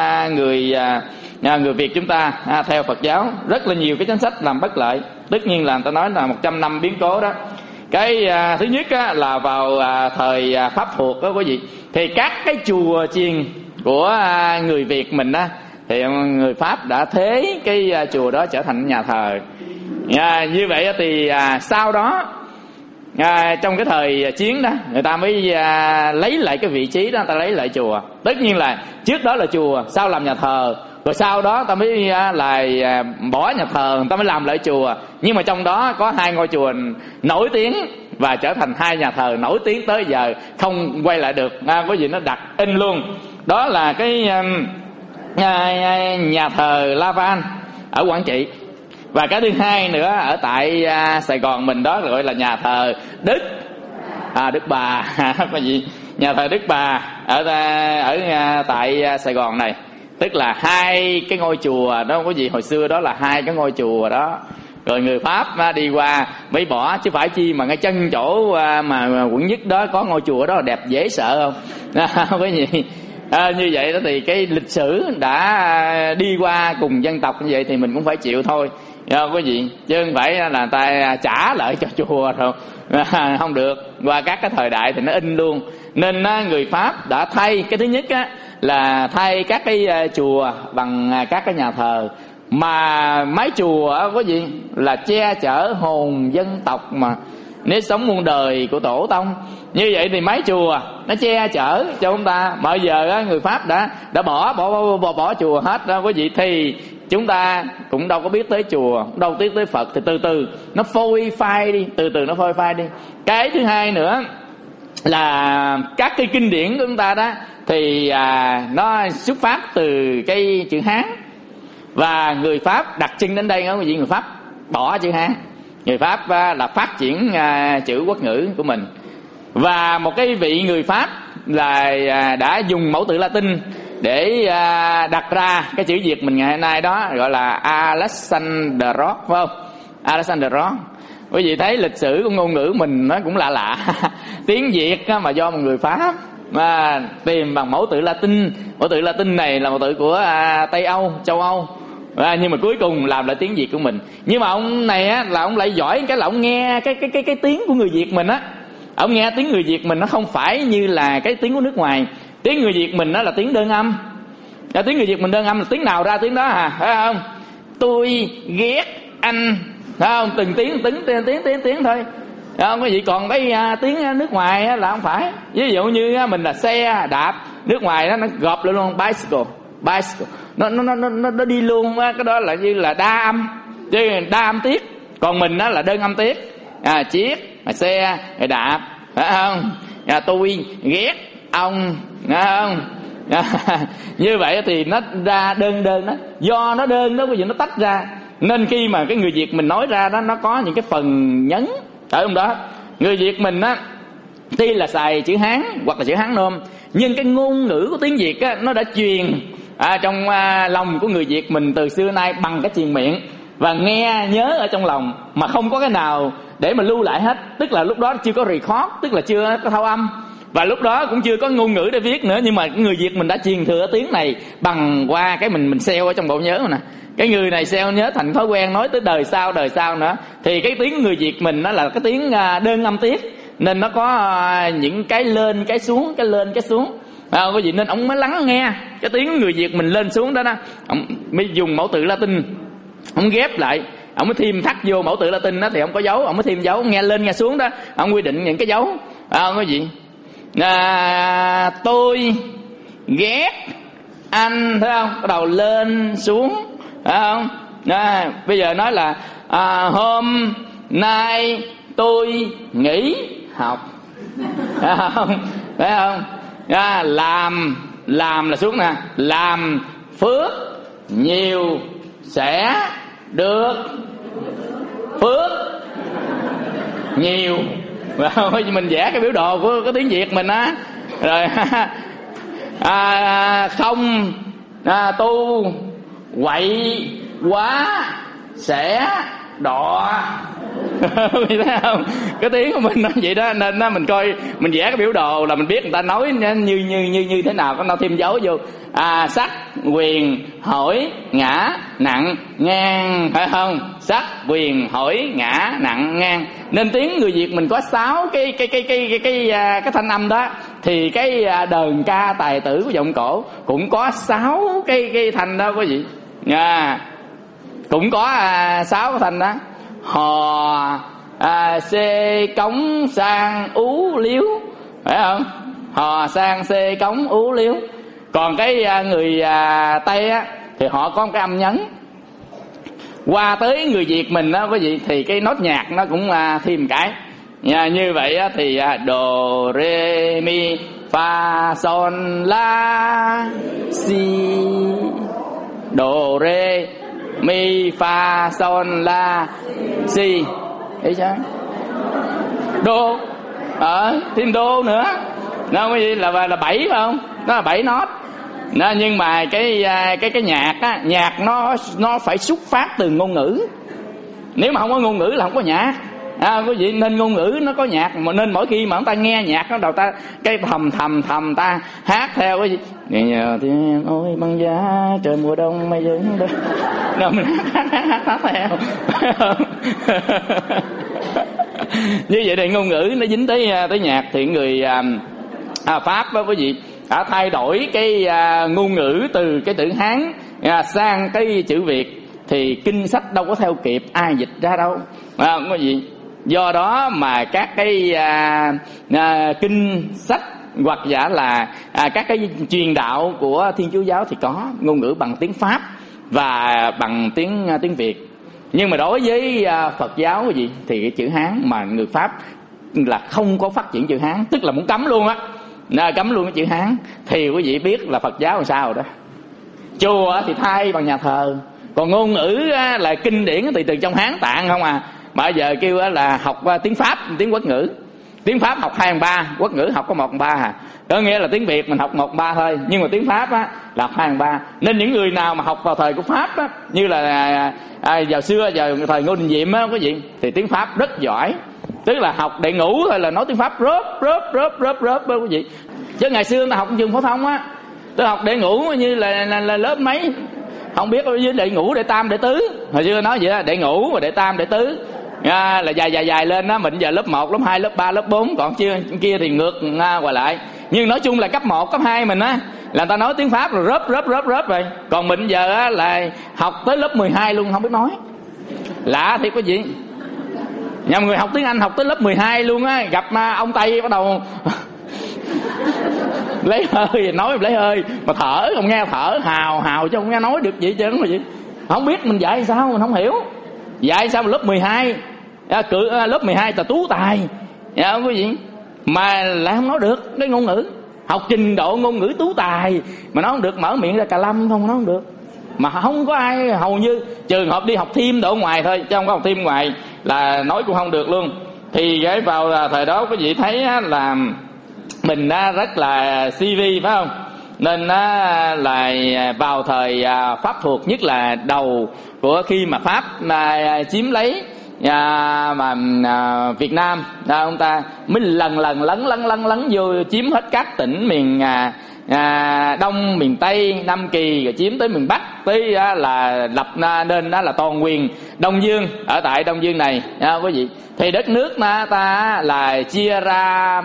người Việt chúng ta theo Phật giáo, rất là nhiều cái chính sách làm bất lợi. Tất nhiên là người ta nói là 100 năm biến cố đó. Cái thứ nhất là vào thời Pháp thuộc đó quý vị, thì các cái chùa chiền của người Việt mình á, thì người Pháp đã thế cái chùa đó trở thành nhà thờ. Như vậy thì sau đó trong cái thời chiến đó, người ta mới lấy lại cái vị trí đó, người ta lấy lại chùa. Tất nhiên là trước đó là chùa, sau làm nhà thờ, rồi sau đó ta mới lại bỏ nhà thờ, người ta mới làm lại chùa. Nhưng mà trong đó có 2 ngôi chùa nổi tiếng và trở thành 2 nhà thờ nổi tiếng tới giờ không quay lại được. Có gì nó đặt in luôn. Đó là cái nhà thờ La Van ở Quảng Trị, và cái thứ hai nữa ở tại Sài Gòn mình, đó gọi là nhà thờ Đức Bà. Có gì nhà thờ Đức Bà ở tại Sài Gòn này. Tức là 2 cái ngôi chùa đó có gì, hồi xưa đó là 2 cái ngôi chùa đó, rồi người Pháp đi qua mới bỏ, chứ phải chi mà ngay chân chỗ mà quận Nhất đó có ngôi chùa đó là đẹp dễ sợ không? Cái gì như vậy đó thì cái lịch sử đã đi qua cùng dân tộc như vậy thì mình cũng phải chịu thôi, quý vị, chứ không phải là người ta trả lại cho chùa rồi không được. Qua các cái thời đại thì nó in luôn, nên người Pháp đã thay, cái thứ nhất là thay các cái chùa bằng các cái nhà thờ, mà mái chùa có gì là che chở hồn dân tộc mà nếp sống muôn đời của tổ tông. Như vậy thì mái chùa nó che chở cho chúng ta. Bây giờ người Pháp đã bỏ chùa hết đó quý vị, thì chúng ta cũng đâu có biết tới chùa, đâu biết tới Phật, thì từ từ nó phôi phai đi, nó phôi phai đi. Cái thứ hai nữa là các cái kinh điển của chúng ta đó thì nó xuất phát từ cái chữ Hán, và người Pháp đặt chân đến đây đó quý vị, người Pháp bỏ chữ Hán, người Pháp là phát triển chữ quốc ngữ của mình. Và một cái vị người Pháp là đã dùng mẫu tự Latin để đặt ra cái chữ Việt mình ngày hôm nay, đó gọi là Alexander Roth, phải không? Alexander Roth. Quý vị thấy lịch sử của ngôn ngữ mình nó cũng lạ tiếng Việt mà do một người Pháp mà tìm bằng mẫu tự Latin. Mẫu tự Latin này là mẫu tự của Tây Âu, châu Âu, nhưng mà cuối cùng làm lại tiếng Việt của mình. Nhưng mà ông này là ông lại giỏi cái là ông nghe cái tiếng của người Việt mình á, ông nghe tiếng người Việt mình nó không phải như là cái tiếng của nước ngoài. Tiếng người Việt mình nó là tiếng đơn âm. Tiếng người Việt mình đơn âm là tiếng nào ra tiếng đó phải không? Tôi ghét anh, phải không? Từng tiếng thôi, không có gì. Còn cái tiếng nước ngoài là không phải. Ví dụ như mình là xe đạp, nước ngoài nó gộp lại luôn bicycle, nó đi luôn. Cái đó là như là đa âm, chứ đa âm tiết. Còn mình đó là đơn âm tiết, chiếc, xe, đạp, phải không? Tôi ghét ông, phải không? Như vậy thì nó ra đơn đó. Do nó đơn đó, cái gì nó tách ra, nên khi mà cái người Việt mình nói ra đó, nó có những cái phần nhấn ở trong đó. Người Việt mình á, tuy là xài chữ Hán hoặc là chữ Hán Nôm, nhưng cái ngôn ngữ của tiếng Việt á, nó đã truyền trong lòng của người Việt mình từ xưa nay bằng cái truyền miệng, và nghe nhớ ở trong lòng mà không có cái nào để mà lưu lại hết. Tức là lúc đó chưa có record, tức là chưa có thâu âm, và lúc đó cũng chưa có ngôn ngữ để viết nữa. Nhưng mà người Việt mình đã truyền thừa tiếng này bằng qua cái mình seo ở trong bộ nhớ nè. Cái người này seo nhớ thành thói quen, nói tới đời sau nữa. Thì cái tiếng người Việt mình nó là cái tiếng đơn âm tiết, nên nó có những cái lên cái xuống, cái lên cái xuống. Có gì nên ông mới lắng nghe cái tiếng người Việt mình lên xuống đó. Ông mới dùng mẫu tự Latin, ông ghép lại, ông mới thêm thắt vô mẫu tự Latin đó thì ông có dấu, ông mới thêm dấu, nghe lên nghe xuống đó, ông quy định những cái dấu. Có gì tôi ghét anh, thấy không? Cái đầu lên xuống, phải không? Bây giờ nói là hôm nay tôi nghỉ học, phải không? Phải không? Làm là xuống nè, làm phước nhiều sẽ được phước nhiều. Mình vẽ cái biểu đồ của cái tiếng Việt mình á. Rồi không tu quậy quá sẽ đọ. Thấy không? Cái tiếng của mình nó vậy đó, nên mình coi, mình vẽ cái biểu đồ là mình biết người ta nói như thế nào, có nó thêm dấu vô. Sắc quyền hỏi ngã nặng ngang, phải không? Sắc quyền hỏi ngã nặng ngang. Nên tiếng người Việt mình có 6 cái thanh âm đó, thì cái đờn ca tài tử của giọng cổ cũng có 6 cái thanh đó quý vị. Cũng có 6 cái thanh đó. Hò xê cống sang ú liếu, phải không? Hò sang xê cống ú liếu. Còn cái người Tây á thì họ có một cái âm nhấn. Qua tới người Việt mình đó quý vị, thì cái nốt nhạc nó cũng thêm cái. Như vậy á, thì do re mi fa son la si, do re mi fa son la si, thấy chưa? Đô, thêm đô nữa, nó cái gì là 7 phải không? Nó là 7 nốt. Nó, nhưng mà cái nhạc á, nhạc nó phải xuất phát từ ngôn ngữ. Nếu mà không có ngôn ngữ là không có nhạc. Quý vị, nên ngôn ngữ nó có nhạc, mà nên mỗi khi mà chúng ta nghe nhạc nó đầu ta cái thầm ta hát theo cái gì ngày nhờ thì ôi băng giá trời mùa đông mây dừng đó, rồi mình hát theo. Như vậy thì ngôn ngữ nó dính tới nhạc. Thì người Pháp đó quý vị đã thay đổi cái ngôn ngữ từ cái chữ Hán sang cái chữ Việt, thì kinh sách đâu có theo kịp, ai dịch ra đâu, quý vị. Do đó mà các cái kinh sách hoặc giả là các cái truyền đạo của Thiên Chúa giáo thì có ngôn ngữ bằng tiếng Pháp và bằng tiếng Việt. Nhưng mà đối với Phật giáo cái gì thì cái chữ Hán, mà người Pháp là không có phát triển chữ Hán, tức là muốn cấm luôn á, cấm luôn cái chữ Hán. Thì quý vị biết là Phật giáo làm sao rồi đó. Chùa thì thay bằng nhà thờ, còn ngôn ngữ là kinh điển thì từ trong Hán Tạng không à. Bây giờ kêu là học tiếng Pháp, tiếng Quốc ngữ. Tiếng Pháp học 2/3, Quốc ngữ học có 1/3 Có nghĩa là tiếng Việt mình học 1/3 thôi, nhưng mà tiếng Pháp á là học 2/3. Nên những người nào mà học vào thời của Pháp á, như là vào xưa, vào thời Ngô Đình Diệm á quý vị, thì tiếng Pháp rất giỏi. Tức là học đệ ngũ thôi là nói tiếng Pháp rớp đó quý vị. Chứ ngày xưa người ta học trường phổ thông á, tôi học đệ ngũ như là lớp mấy, không biết với đệ ngũ, đệ tam, đệ tứ. Hồi xưa nói vậy đó, đệ ngũ và đệ tam, đệ tứ là dài lên đó. Mình giờ lớp 1, lớp 2, lớp 3, lớp 4, còn kia thì ngược qua lại. Nhưng nói chung là cấp 1, cấp 2 mình á là người ta nói tiếng Pháp rồi rớp rồi. Còn mình giờ á là học tới lớp 12 luôn không biết nói. Lạ thiệt quý vị. Nhằm người học tiếng Anh học tới lớp 12 luôn á, gặp ông Tây bắt đầu lấy hơi, nói lấy hơi mà thở, không nghe thở hào chứ không nghe nói được gì chứ mà gì. Không biết mình dạy sao, mình không hiểu. Dạy sao mà lớp 12 lớp 12 là tú tài quý vị, mà lại không nói được cái ngôn ngữ. Học trình độ ngôn ngữ tú tài mà nó không được, mở miệng ra cà lâm không, nó không được. Mà không có ai, hầu như trường hợp đi học thêm độ ngoài thôi, chứ không có học thêm ngoài là nói cũng không được luôn. Thì cái vào thời đó quý vị thấy là mình rất là CV phải không? Nên là vào thời Pháp thuộc, nhất là đầu của khi mà Pháp chiếm lấy Việt Nam, ông ta mới lần lấn vô chiếm hết các tỉnh miền Đông, miền Tây, Nam Kỳ, rồi chiếm tới miền Bắc, tới là lập nên là toàn quyền Đông Dương ở tại Đông Dương này quý vị. Thì đất nước ta là chia ra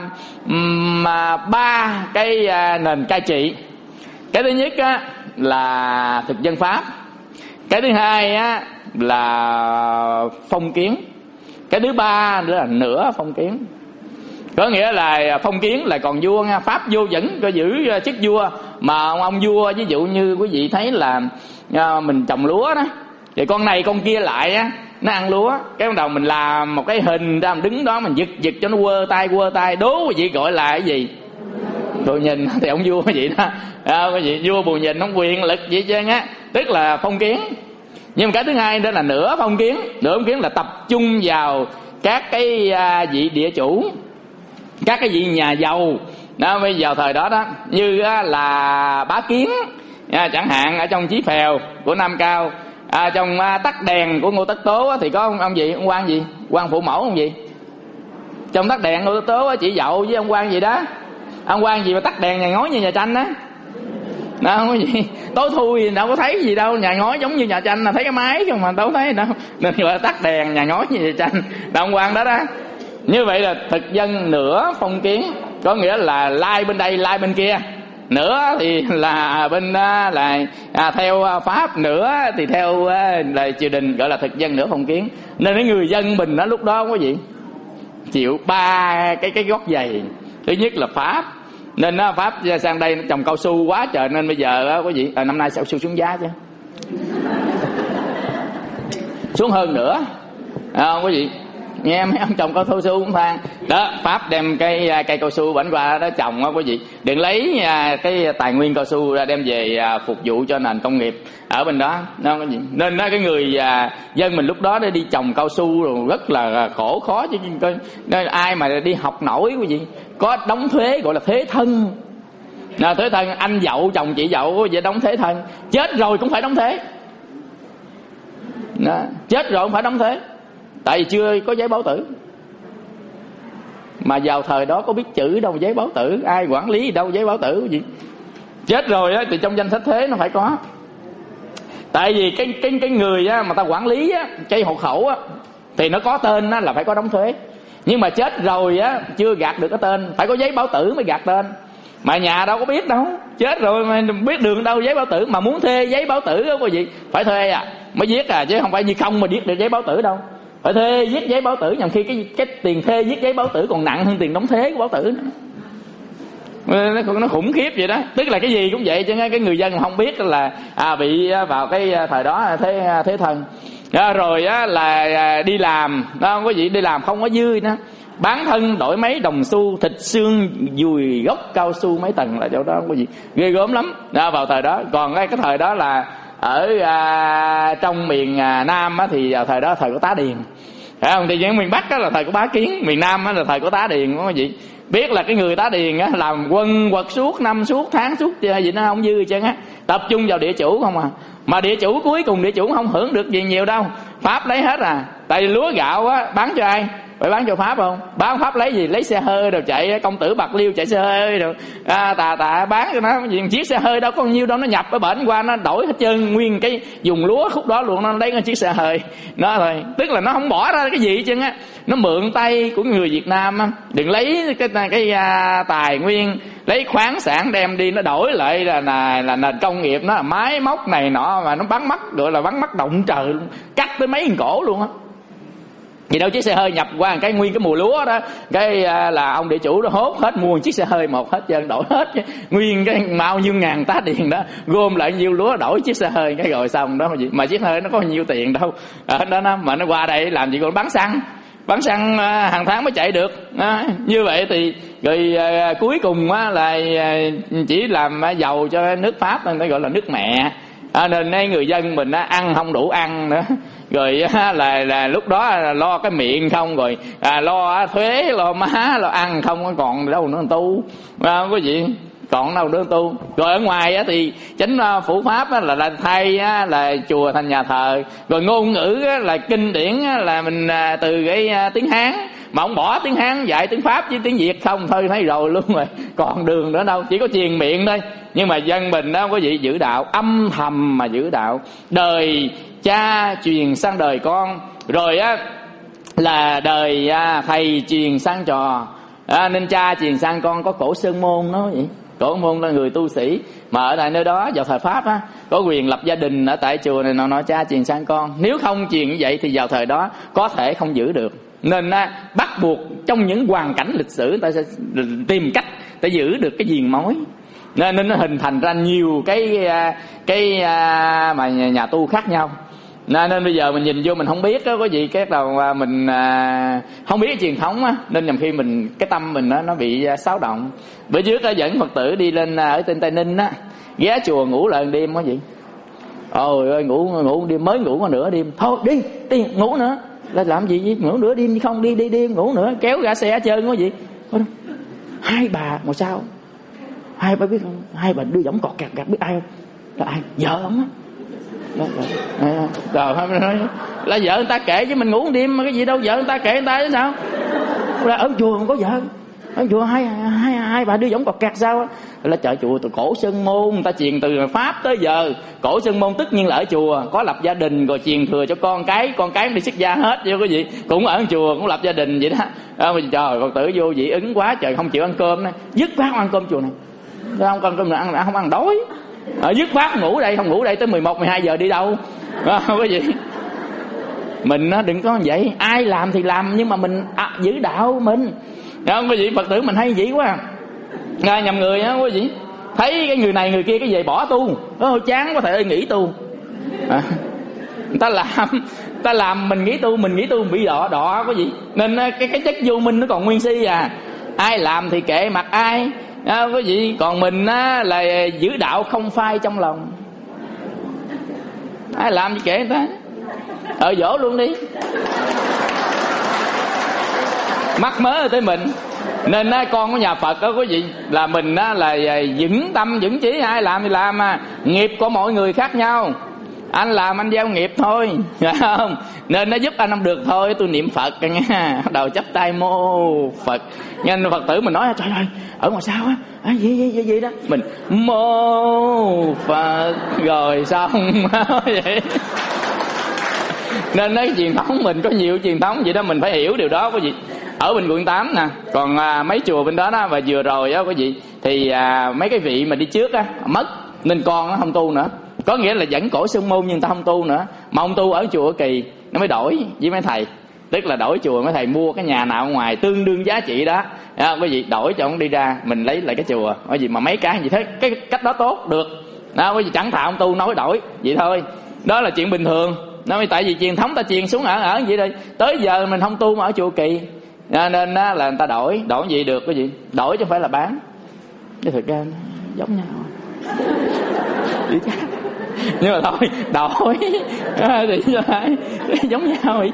3 cái nền cai trị. Cái thứ nhất là thực dân Pháp, cái thứ hai là phong kiến, cái thứ ba nữa là nửa phong kiến. Có nghĩa là phong kiến là còn vua nha, Pháp vô vẫn có giữ chức vua, mà ông vua ví dụ như quý vị thấy là mình trồng lúa đó, thì con này con kia lại nó ăn lúa, cái bắt đầu mình làm một cái hình ra, mình đứng đó mình giật cho nó quơ tay, đố quý vị gọi là cái gì? Bù nhìn. Thì ông vua cái gì đó cái gì vua bù nhìn, ông quyền lực vậy chứ á, tức là phong kiến. Nhưng mà cái thứ hai đó là nửa phong kiến. Nửa phong kiến là tập trung vào các cái vị địa chủ, các cái vị nhà giàu đó. Bây giờ thời đó đó, như là Bá Kiến chẳng hạn, ở trong Chí Phèo của Nam Cao, trong Tắc Đèn của Ngô Tất Tố thì có ông gì, ông quan gì, quan phụ mẫu ông gì. Trong Tắc Đèn Ngô Tất Tố chỉ dậu với ông quan gì đó, ông quan gì mà tắt đèn nhà ngói như nhà tranh đó. Đó, không có gì tối thui đâu có thấy gì đâu, nhà ngói giống như nhà tranh là thấy cái máy không mà đâu thấy đâu, nên gọi là tắt đèn nhà ngói như nhà tranh. Đó, ông quan đó đó. Như vậy là thực dân nửa phong kiến, có nghĩa là lai bên đây lai bên kia, nửa thì là bên là theo Pháp, nửa thì theo là triều đình, gọi là thực dân nửa phong kiến. Nên cái người dân mình đó lúc đó không có gì chịu ba cái gót giày. Thứ nhất là Pháp, nên Pháp sang đây nó trồng cao su quá trời, nên bây giờ có gì năm nay cao su xuống giá chứ xuống hơn nữa không có gì. Nghe mấy ông trồng cao su cũng than đó. Pháp đem cây cao su bển qua đó trồng có gì, đừng lấy cái tài nguyên cao su ra đem về phục vụ cho nền công nghiệp ở bên đó. Nó có gì nên cái người dân mình lúc đó để đi trồng cao su rồi rất là khổ khó chứ. Nên ai mà đi học nổi cái gì, có đóng thuế gọi là thuế thân. Thuế thân, anh dậu chồng chị dậu vậy đóng thuế thân, chết rồi cũng phải đóng thuế. Chết rồi cũng phải đóng thuế, tại vì chưa có giấy báo tử. Mà vào thời đó có biết chữ đâu giấy báo tử, ai quản lý đâu giấy báo tử gì. Chết rồi á thì trong danh sách thuế nó phải có. Tại vì cái người á mà ta quản lý á, cái hộ khẩu á thì nó có tên á là phải có đóng thuế. Nhưng mà chết rồi á chưa gạt được cái tên, phải có giấy báo tử mới gạt tên. Mà nhà đâu có biết đâu, chết rồi mà biết đường đâu giấy báo tử. Mà muốn thuê giấy báo tử đó có gì phải thuê mới viết chứ không phải như không mà viết được giấy báo tử đâu. Phải thuê viết giấy báo tử, nhằm khi cái tiền thuê viết giấy báo tử còn nặng hơn tiền đóng thuế của báo tử nữa. Nó khủng khiếp vậy đó. Tức là cái gì cũng vậy chứ cái người dân không biết là bị vào cái thời đó thế thân. Rồi là đi làm đó, không có gì đi làm không có dư nữa, bán thân đổi mấy đồng xu, thịt xương dùi gốc cao su mấy tầng là chỗ đó không có gì, ghê gớm lắm vào thời đó. Còn cái thời đó là ở trong miền Nam thì vào thời đó thời của Tá Điền, phải không? Thì những miền Bắc là thời của Bá Kiến, miền Nam là thời của Tá Điền, có gì biết là cái người Tá Điền làm quân quật suốt năm suốt tháng suốt gì nó không dư chứ tập trung vào địa chủ không mà địa chủ cuối cùng địa chủ không hưởng được gì nhiều đâu, Pháp lấy hết tại vì lúa gạo bán cho ai? Phải bán cho Pháp không? Bán Pháp lấy gì? Lấy xe hơi rồi chạy, công tử Bạc Liêu chạy xe hơi rồi tà bán cho nó chiếc xe hơi đâu có nhiêu đâu, nó nhập ở bển qua nó đổi hết trơn nguyên cái vùng lúa khúc đó luôn, nó lấy cái chiếc xe hơi nó thôi. Tức là nó không bỏ ra cái gì chứ nó mượn tay của người Việt Nam đừng lấy cái tài nguyên, lấy khoáng sản đem đi nó đổi lại là nền công nghiệp, nó là máy móc này nọ mà nó bắn mắt, gọi là bắn mắt động trời luôn, cắt tới mấy ngàn cổ luôn Vì đâu chiếc xe hơi nhập qua cái nguyên cái mùa lúa đó, cái là ông địa chủ đó hốt hết, mua chiếc xe hơi một hết trơn, đổi hết nguyên cái bao nhiêu ngàn tá điền đó, gom lại nhiêu lúa đổi chiếc xe hơi cái rồi xong đó mà chiếc hơi nó có nhiêu tiền đâu đó mà nó qua đây làm gì còn bán xăng hàng tháng mới chạy được như vậy thì rồi cuối cùng là chỉ làm giàu cho nước Pháp, nên gọi là nước mẹ. Nên người dân mình ăn không đủ ăn nữa, rồi là lúc đó lo cái miệng không, rồi lo thuế, lo má, lo ăn không, còn đâu nữa tu, không có gì còn đâu nữa tu. Rồi ở ngoài thì chánh phủ Pháp là thay là chùa thành nhà thờ, rồi ngôn ngữ là kinh điển là mình từ cái tiếng Hán, mà ông bỏ tiếng Hán dạy tiếng Pháp với tiếng Việt không thôi thấy rồi luôn rồi, còn đường nữa đâu, chỉ có truyền miệng thôi. Nhưng mà dân mình đó có gì giữ đạo, âm thầm mà giữ đạo, đời cha truyền sang đời con, rồi là đời thầy truyền sang trò, nên cha truyền sang con. Có Cổ Sơn Môn đó vậy. Cổ Môn là người tu sĩ mà ở tại nơi đó vào thời Pháp có quyền lập gia đình ở tại chùa này nọ, cha truyền sang con. Nếu không truyền như vậy thì vào thời đó có thể không giữ được, nên bắt buộc trong những hoàn cảnh lịch sử ta sẽ tìm cách để giữ được cái viền mối, nên nó hình thành ra nhiều cái mà nhà tu khác nhau. Nên bây giờ mình nhìn vô mình không biết có gì, cái đầu mình không biết cái truyền thống nên nhầm khi mình cái tâm mình nó bị xáo động. Bữa trước dẫn Phật tử đi lên ở trên Tây Ninh ghé chùa ngủ lại đêm có gì, ôi ơi ngủ đêm, mới ngủ có nửa đêm thôi đi ngủ nữa, là làm gì ngủ nữa, đi không đi ngủ nữa, kéo ra xe chơi có gì. Hai bà ngồi sau, hai bà biết không, hai bà đưa giỏng cọt kẹt biết ai không? Là ai? Vợ ông á. Rồi là vợ người ta kệ chứ mình ngủ một đêm mà cái gì đâu, vợ người ta kệ người ta chứ sao. Là ở chùa không có vợ, ở chùa hai bà đưa giỏng cọt kẹt sao á. Là chợ chùa từ cổ Sơn Môn người ta truyền từ Pháp tới giờ. Cổ Sơn Môn tất nhiên là ở chùa có lập gia đình rồi truyền thừa cho con cái đi xuất gia hết chứ có gì, cũng ở chùa cũng lập gia đình vậy đó. Trời, Phật tử vô dị ứng quá trời, không chịu ăn cơm này, dứt khoát ăn cơm chùa này, không ăn cơm nữa, không ăn đói. Dứt khoát ngủ đây, không ngủ đây tới 11-12 giờ đi đâu. Không có gì. Mình đừng có vậy, ai làm thì làm nhưng mà mình giữ đạo mình. Không có gì, Phật tử mình hay vậy quá. Nhầm người á, có gì thấy cái người này người kia cái gì bỏ tu, chán có thể nghỉ tu. Người ta làm mình nghỉ tu bị đọ có gì. Nên cái chất vô minh nó còn nguyên si à. Ai làm thì kệ mặc ai, có gì. Còn mình là giữ đạo không phai trong lòng. Ai làm thì kệ người ta, dỗ luôn đi, mắc mớ tới mình. Nên con của nhà Phật có gì là mình là vững tâm vững chí, ai làm thì làm mà. Nghiệp của mọi người khác nhau, anh làm anh gieo nghiệp thôi, không? Nên nó giúp anh không được thôi, tôi niệm Phật nha, đầu chắp tay mô Phật. Nên Phật tử mình nói trời ơi ở ngoài sao á, gì đó mình mô Phật rồi xong vậy. Nên cái truyền thống mình có nhiều truyền thống vậy đó, mình phải hiểu điều đó có gì. Ở bên quận 8 nè, còn mấy chùa bên đó và vừa rồi á có gì thì mấy cái vị mà đi trước á mất, nên con nó không tu nữa. Có nghĩa là vẫn cổ Sơn Môn nhưng ta không tu nữa, mà không tu ở chùa Kỳ nó mới đổi với mấy thầy. Tức là đổi chùa mấy thầy mua cái nhà nào ở ngoài tương đương giá trị đó, có gì đổi cho ông đi ra, mình lấy lại cái chùa. Có gì mà mấy cái gì thế, cái cách đó tốt được. Có gì chẳng thà ông tu nói đổi vậy thôi, đó là chuyện bình thường. Nó tại vì truyền thống ta truyền xuống ở vậy đây, tới giờ mình không tu mà ở chùa Kỳ, nên là người ta đổi gì được cái gì, đổi chứ không phải là bán. Chứ thực ra nó giống nhau nhưng mà thôi đổi thì giống nhau vậy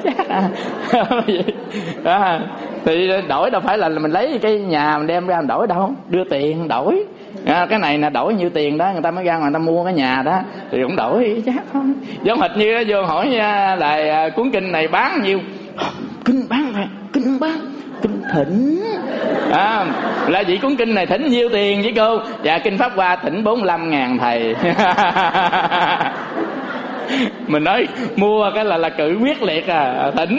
chắc thì đổi đâu phải là mình lấy cái nhà mình đem ra mình đổi đâu, đưa tiền đổi. Cái này là đổi nhiêu tiền đó người ta mới ra ngoài người ta mua cái nhà đó thì cũng đổi chắc không. Giống hệt như vô hỏi là cuốn kinh này bán nhiêu, kinh bán rồi, kinh bán kinh thỉnh là gì, cuốn kinh này thỉnh nhiêu tiền với cô? Dạ kinh Pháp Hoa thỉnh 45.000 thầy. Mình nói mua cái là cự quyết liệt thỉnh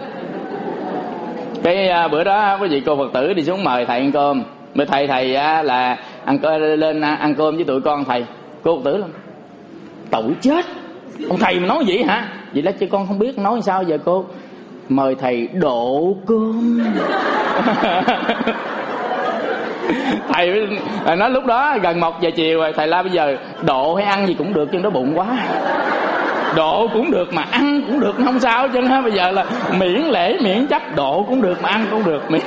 Cái bữa đó có vị cô Phật tử đi xuống mời thầy ăn cơm, mời thầy là lên ăn cơm với tụi con. Thầy cô Phật tử lắm tội chết, ông thầy mà nói vậy hả? Vậy đó chứ con không biết nói sao giờ. Cô mời thầy độ cơm. Thầy nói lúc đó gần 1 giờ chiều rồi, thầy la bây giờ độ hay ăn gì cũng được chứ nó bụng quá. Độ cũng được mà ăn cũng được, không sao chứ ha. Bây giờ là miễn lễ miễn chấp, độ cũng được mà ăn cũng được, miễn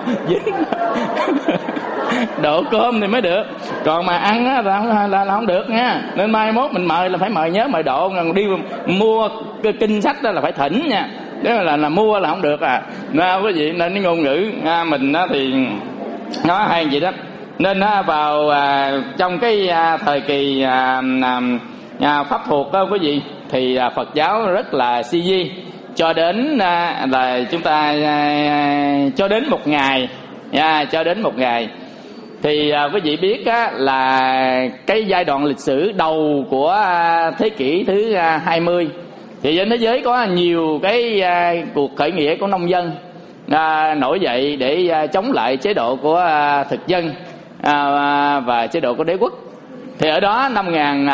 độ cơm thì mới được, còn mà ăn á là không được nha. Nên mai mốt mình mời là phải mời nhớ mời độ, đi mua kinh sách đó là phải thỉnh nha. Nếu là mua là không được quý vị. Nên cái ngôn ngữ mình thì nó hay vậy đó. Nên vào trong cái thời kỳ pháp thuộc đó quý vị, thì Phật giáo rất là si di cho đến là chúng ta cho đến một ngày thì quý vị biết là cái giai đoạn lịch sử đầu của thế kỷ thứ 20 thì trên thế giới có nhiều cái cuộc khởi nghĩa của nông dân nổi dậy để chống lại chế độ của thực dân và chế độ của đế quốc. Thì ở đó năm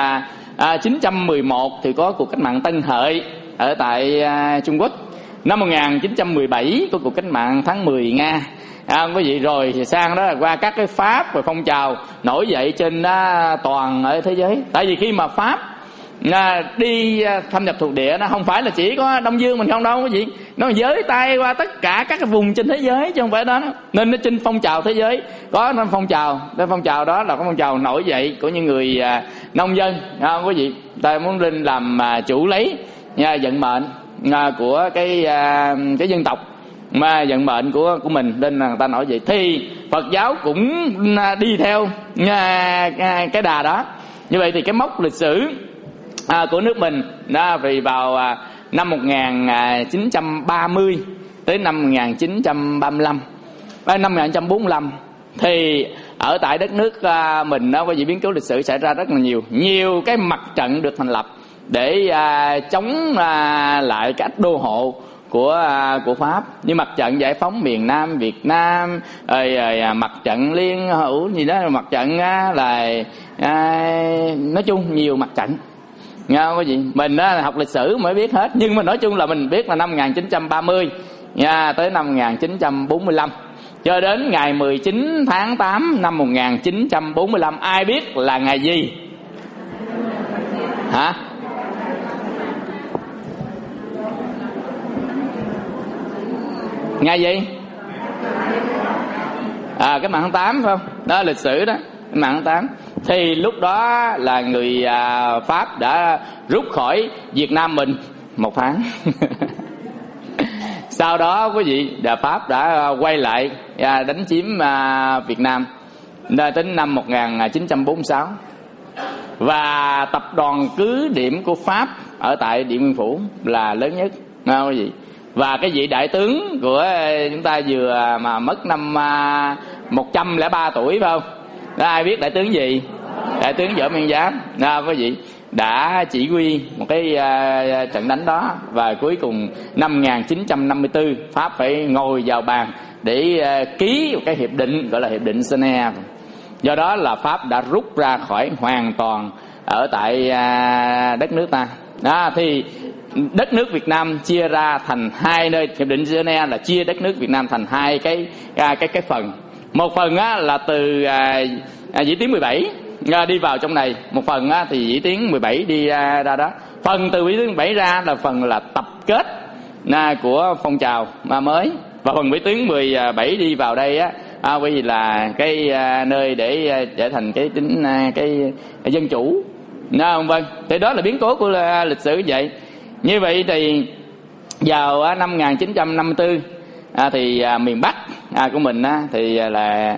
1911 thì có cuộc cách mạng Tân Hợi ở tại Trung Quốc. Năm 1917 có cuộc cách mạng tháng 10 Nga. Quý vị rồi thì sang đó là qua các cái pháp và phong trào nổi dậy trên toàn ở thế giới. Tại vì khi mà Pháp đi thâm nhập thuộc địa, nó không phải là chỉ có Đông Dương mình không đâu quý vị, nó giới tay qua tất cả các cái vùng trên thế giới chứ không phải đó. Nên nó trên phong trào thế giới có năm phong trào. Cái phong trào đó là cái phong trào nổi dậy của những người nông dân quý vị, ta muốn lên làm chủ lấy vận mệnh. của cái dân tộc mà vận mệnh của mình, nên là người ta nói vậy. Thì Phật giáo cũng đi theo cái đà đó. Như vậy thì cái mốc lịch sử của nước mình vì vào năm 1930 tới năm 1935, năm 1945 thì ở tại đất nước mình có gì biến cố lịch sử xảy ra rất là nhiều cái mặt trận được thành lập để chống lại cái ách đô hộ của Pháp, như mặt trận giải phóng miền Nam Việt Nam, rồi mặt trận liên hữu gì đó, mặt trận nói chung nhiều mặt trận. Nghe có gì mình học lịch sử mới biết hết, nhưng mà nói chung là mình biết là năm 1930 tới năm 1945 cho đến ngày 19 tháng 8 năm 1945. Ai biết là ngày gì? Hả? Ngày gì? Cái mạng tháng 8 phải không? Đó lịch sử đó, cái mạng tháng 8. Thì lúc đó là người Pháp đã rút khỏi Việt Nam mình 1 tháng. Sau đó quý vị, Pháp đã quay lại đánh chiếm Việt Nam đến năm 1946. Và tập đoàn cứ điểm của Pháp ở tại Điện Biên Phủ là lớn nhất, quý vị. Và cái vị đại tướng của chúng ta vừa mà mất năm 103 tuổi phải không? Đó, ai biết đại tướng gì? Đại tướng Võ Nguyên Giáp, quý vị, đã chỉ huy một cái trận đánh đó. Và cuối cùng năm 1954 Pháp phải ngồi vào bàn để ký một cái hiệp định gọi là hiệp định Geneva. Do đó là Pháp đã rút ra khỏi hoàn toàn ở tại đất nước ta. Thì đất nước Việt Nam chia ra thành hai nơi. Hiệp định Geneva là chia đất nước Việt Nam thành hai cái phần. Một phần là từ Vĩ Tuyến 17 đi vào trong này, một phần thì Vĩ Tuyến 17 đi ra đó. Phần từ Vĩ Tuyến 17 ra là phần là tập kết của phong trào mới, và phần Vĩ Tuyến 17 đi vào đây bởi vì là cái nơi để trở thành cái dân chủ, không? Vâng, thì đó là biến cố của lịch sử vậy. Như vậy thì vào năm 1954 thì miền Bắc của mình thì là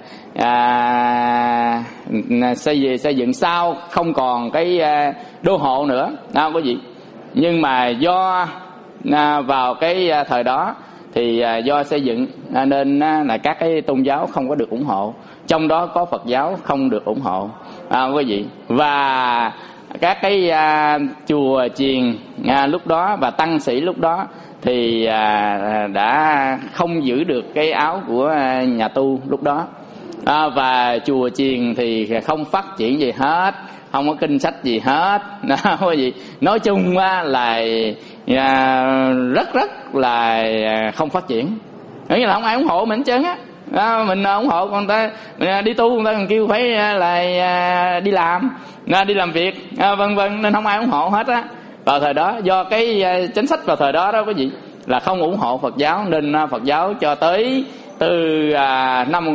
xây dựng sau không còn cái đô hộ nữa, không có gì. Nhưng mà do vào cái thời đó thì do xây dựng nên là các cái tôn giáo không có được ủng hộ, trong đó có Phật giáo không được ủng hộ, quý vị. Và các cái chùa chiền lúc đó và tăng sĩ lúc đó thì đã không giữ được cái áo của nhà tu lúc đó. Và chùa chiền thì không phát triển gì hết, không có kinh sách gì hết, quý vị. Nói chung là rất là không phát triển, nghĩa là không ai ủng hộ mình hết trơn á. Mình ủng hộ còn ta đi tu, người ta còn kêu phải là đi làm việc, vân vân, nên không ai ủng hộ hết á. Vào thời đó do cái chính sách vào thời đó quý vị là không ủng hộ Phật giáo, nên Phật giáo cho tới từ năm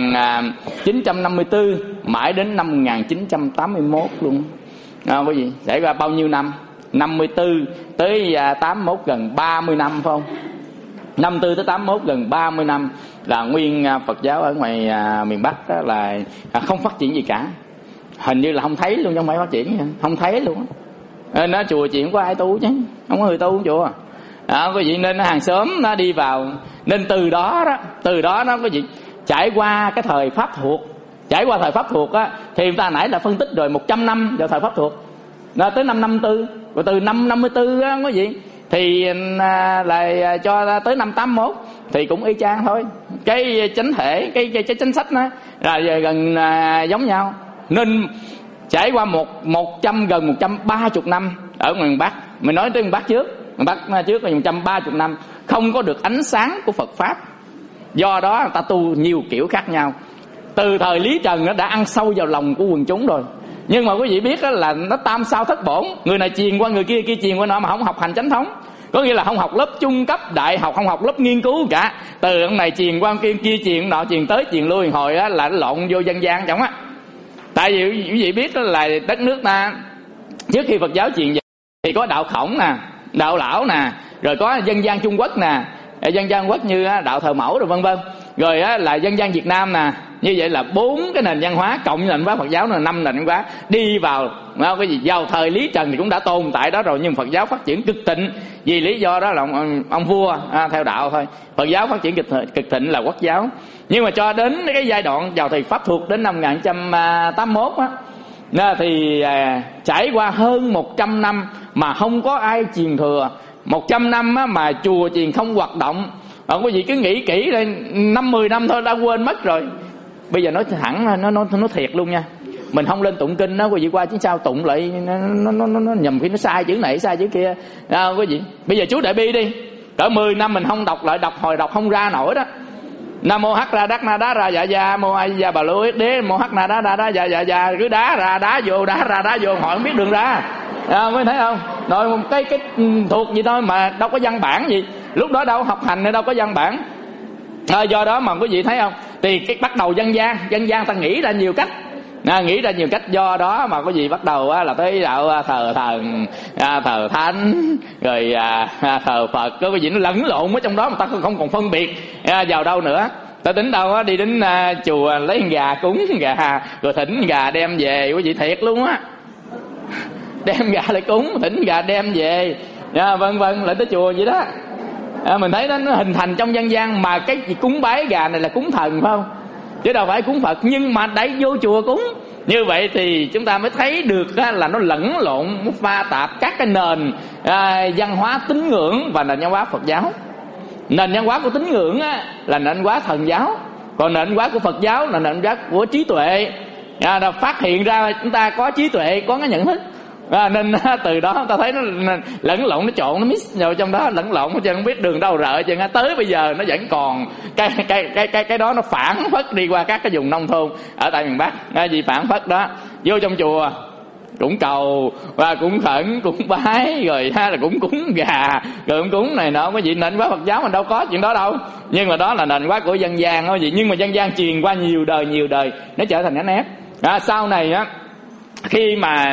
1954 mãi đến năm 1981 luôn. Quý vị, trải qua bao nhiêu năm? 54 tới 81 gần 30 năm phải không? 54 tới 81 gần 30 năm là nguyên Phật giáo ở ngoài miền Bắc đó là không phát triển gì cả. Hình như là không thấy luôn, chứ không phải phát triển, không thấy luôn. Nó chùa chuyện có ai tu chứ, không có người tu chùa. Quý vị, nên hàng xóm nó đi vào. Nên từ đó quý vị, trải qua cái thời Pháp thuộc, thì người ta nãy là phân tích rồi 100 năm vào thời Pháp thuộc, tới năm 54, rồi từ năm 54 á quý vị thì là cho tới năm 81 thì cũng y chang thôi. Cái chánh thể, cái chính sách nó là gần giống nhau. Nên trải qua gần 130 năm ở miền Bắc. Mình nói tới miền Bắc trước là 130 năm không có được ánh sáng của Phật Pháp. Do đó người ta tu nhiều kiểu khác nhau. Từ thời Lý Trần nó đã ăn sâu vào lòng của quần chúng rồi. Nhưng mà quý vị biết đó là nó tam sao thất bổn, người này truyền qua người kia, kia truyền qua nọ, mà không học hành chánh thống. Có nghĩa là không học lớp trung cấp, đại học, không học lớp nghiên cứu cả. Từ ông này truyền qua kia, kia truyền nọ, truyền tới truyền lui, hồi đó là lộn vô dân gian chẳng á. Tại vì quý vị biết đó là đất nước ta trước khi Phật giáo truyền về thì có đạo Khổng nè, đạo Lão nè, rồi có dân gian Trung Quốc nè, dân gian Trung Quốc như đạo thờ mẫu rồi vân vân, rồi là dân gian Việt Nam nè. Như vậy là 4 cái nền văn hóa cộng với nền văn hóa Phật giáo là 5 nền văn hóa đi vào cái gì. Vào thời Lý Trần thì cũng đã tồn tại đó rồi, nhưng Phật giáo phát triển cực thịnh vì lý do đó là ông vua theo đạo thôi. Phật giáo phát triển cực thịnh là Quốc giáo. Nhưng mà cho đến cái giai đoạn vào thời Pháp thuộc đến năm 1981 á, thì trải qua hơn 100 năm mà không có ai truyền thừa. 100 năm á, mà chùa chiền không hoạt động. Quý vị cứ nghĩ kỹ đây, 5-10 năm thôi đã quên mất rồi. Bây giờ nói thẳng nó thiệt luôn nha. Mình không lên tụng kinh đó quý vị, qua chứ sao tụng lại nó nhầm khi nó sai chữ này sai chữ kia. Quý vị, bây giờ chú Đại Bi đi, cỡ 10 năm mình không đọc lại, đọc không ra nổi đó. Nam mô Hắc Ra Đắc Na Đá Ra Dạ Dạ, mô A Di Đà Bà Lô Yết Đế, mô Hắc Na Đá Đá Đá Dạ Dạ Dạ, cứ đá ra đá vô, đá ra đá vô, họ không biết đường ra. Mới thấy không? Rồi cái thuộc gì thôi mà đâu có văn bản gì. Lúc đó đâu học hành nữa, đâu có văn bản. Do đó mà quý vị thấy không, thì cái bắt đầu dân gian ta nghĩ ra nhiều cách, nghĩ ra nhiều cách. Do đó mà quý vị bắt đầu là tới đạo thờ thần, thờ thánh, rồi thờ Phật, có quý vị nó lẫn lộn ở trong đó mà ta không còn phân biệt vào đâu nữa. Ta tính đâu đi đến chùa lấy gà cúng gà, rồi thỉnh gà đem về, quý vị thiệt luôn á, đem gà lại cúng, thỉnh gà đem về, vân vân, lại tới chùa vậy đó. Mình thấy nó hình thành trong dân gian. Mà cái gì cúng bái gà này là cúng thần phải không, chứ đâu phải cúng Phật. Nhưng mà đẩy vô chùa cúng. Như vậy thì chúng ta mới thấy được là nó lẫn lộn, nó pha tạp các cái nền văn hóa tín ngưỡng và nền văn hóa Phật giáo. Nền văn hóa của tín ngưỡng là nền văn hóa thần giáo, còn nền văn hóa của Phật giáo là nền văn hóa của trí tuệ. Phát hiện ra chúng ta có trí tuệ, có cái nhận thức. Nên từ đó ta thấy nó lẫn lộn, nó trộn, nó mix vào trong đó, lẫn lộn chứ không biết đường đâu rợ chứ. Tới bây giờ nó vẫn còn cái đó nó phản phất đi qua các cái vùng nông thôn ở tại miền Bắc. Vì phản phất đó vô trong chùa cũng cầu và cũng khẩn cũng bái, rồi là cũng cúng gà, rồi cũng cúng này nọ. Cái gì nền quá Phật giáo mình đâu có chuyện đó đâu. Nhưng mà đó là nền quá của dân gian thôi. Nhưng mà dân gian truyền qua nhiều đời nó trở thành cái nét. Sau này á, khi mà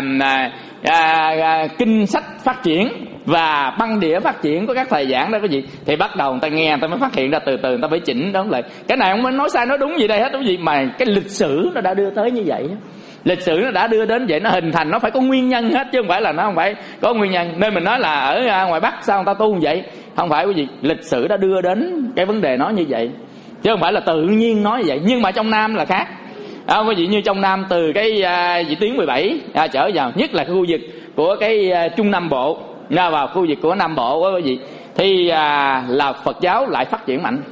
kinh sách phát triển và băng đĩa phát triển, có các thầy giảng đó cái gì, thì bắt đầu người ta nghe, người ta mới phát hiện ra từ từ, người ta phải chỉnh đó lại. Cái này không nói sai nói đúng gì đây hết, đúng gì mà cái lịch sử nó đã đưa tới như vậy. Lịch sử nó đã đưa đến vậy, nó hình thành, nó phải có nguyên nhân hết, chứ không phải là nó không phải có nguyên nhân. Nên mình nói là ở ngoài Bắc sao người ta tu như vậy, không phải cái gì, lịch sử đã đưa đến cái vấn đề nó như vậy, chứ không phải là tự nhiên nói như vậy. Nhưng mà trong Nam là khác. Quý vị, như trong Nam từ cái vị tuyến 17 trở vào, nhất là cái khu vực của cái Trung Nam Bộ vào khu vực của Nam Bộ quý vị, thì là Phật giáo lại phát triển mạnh.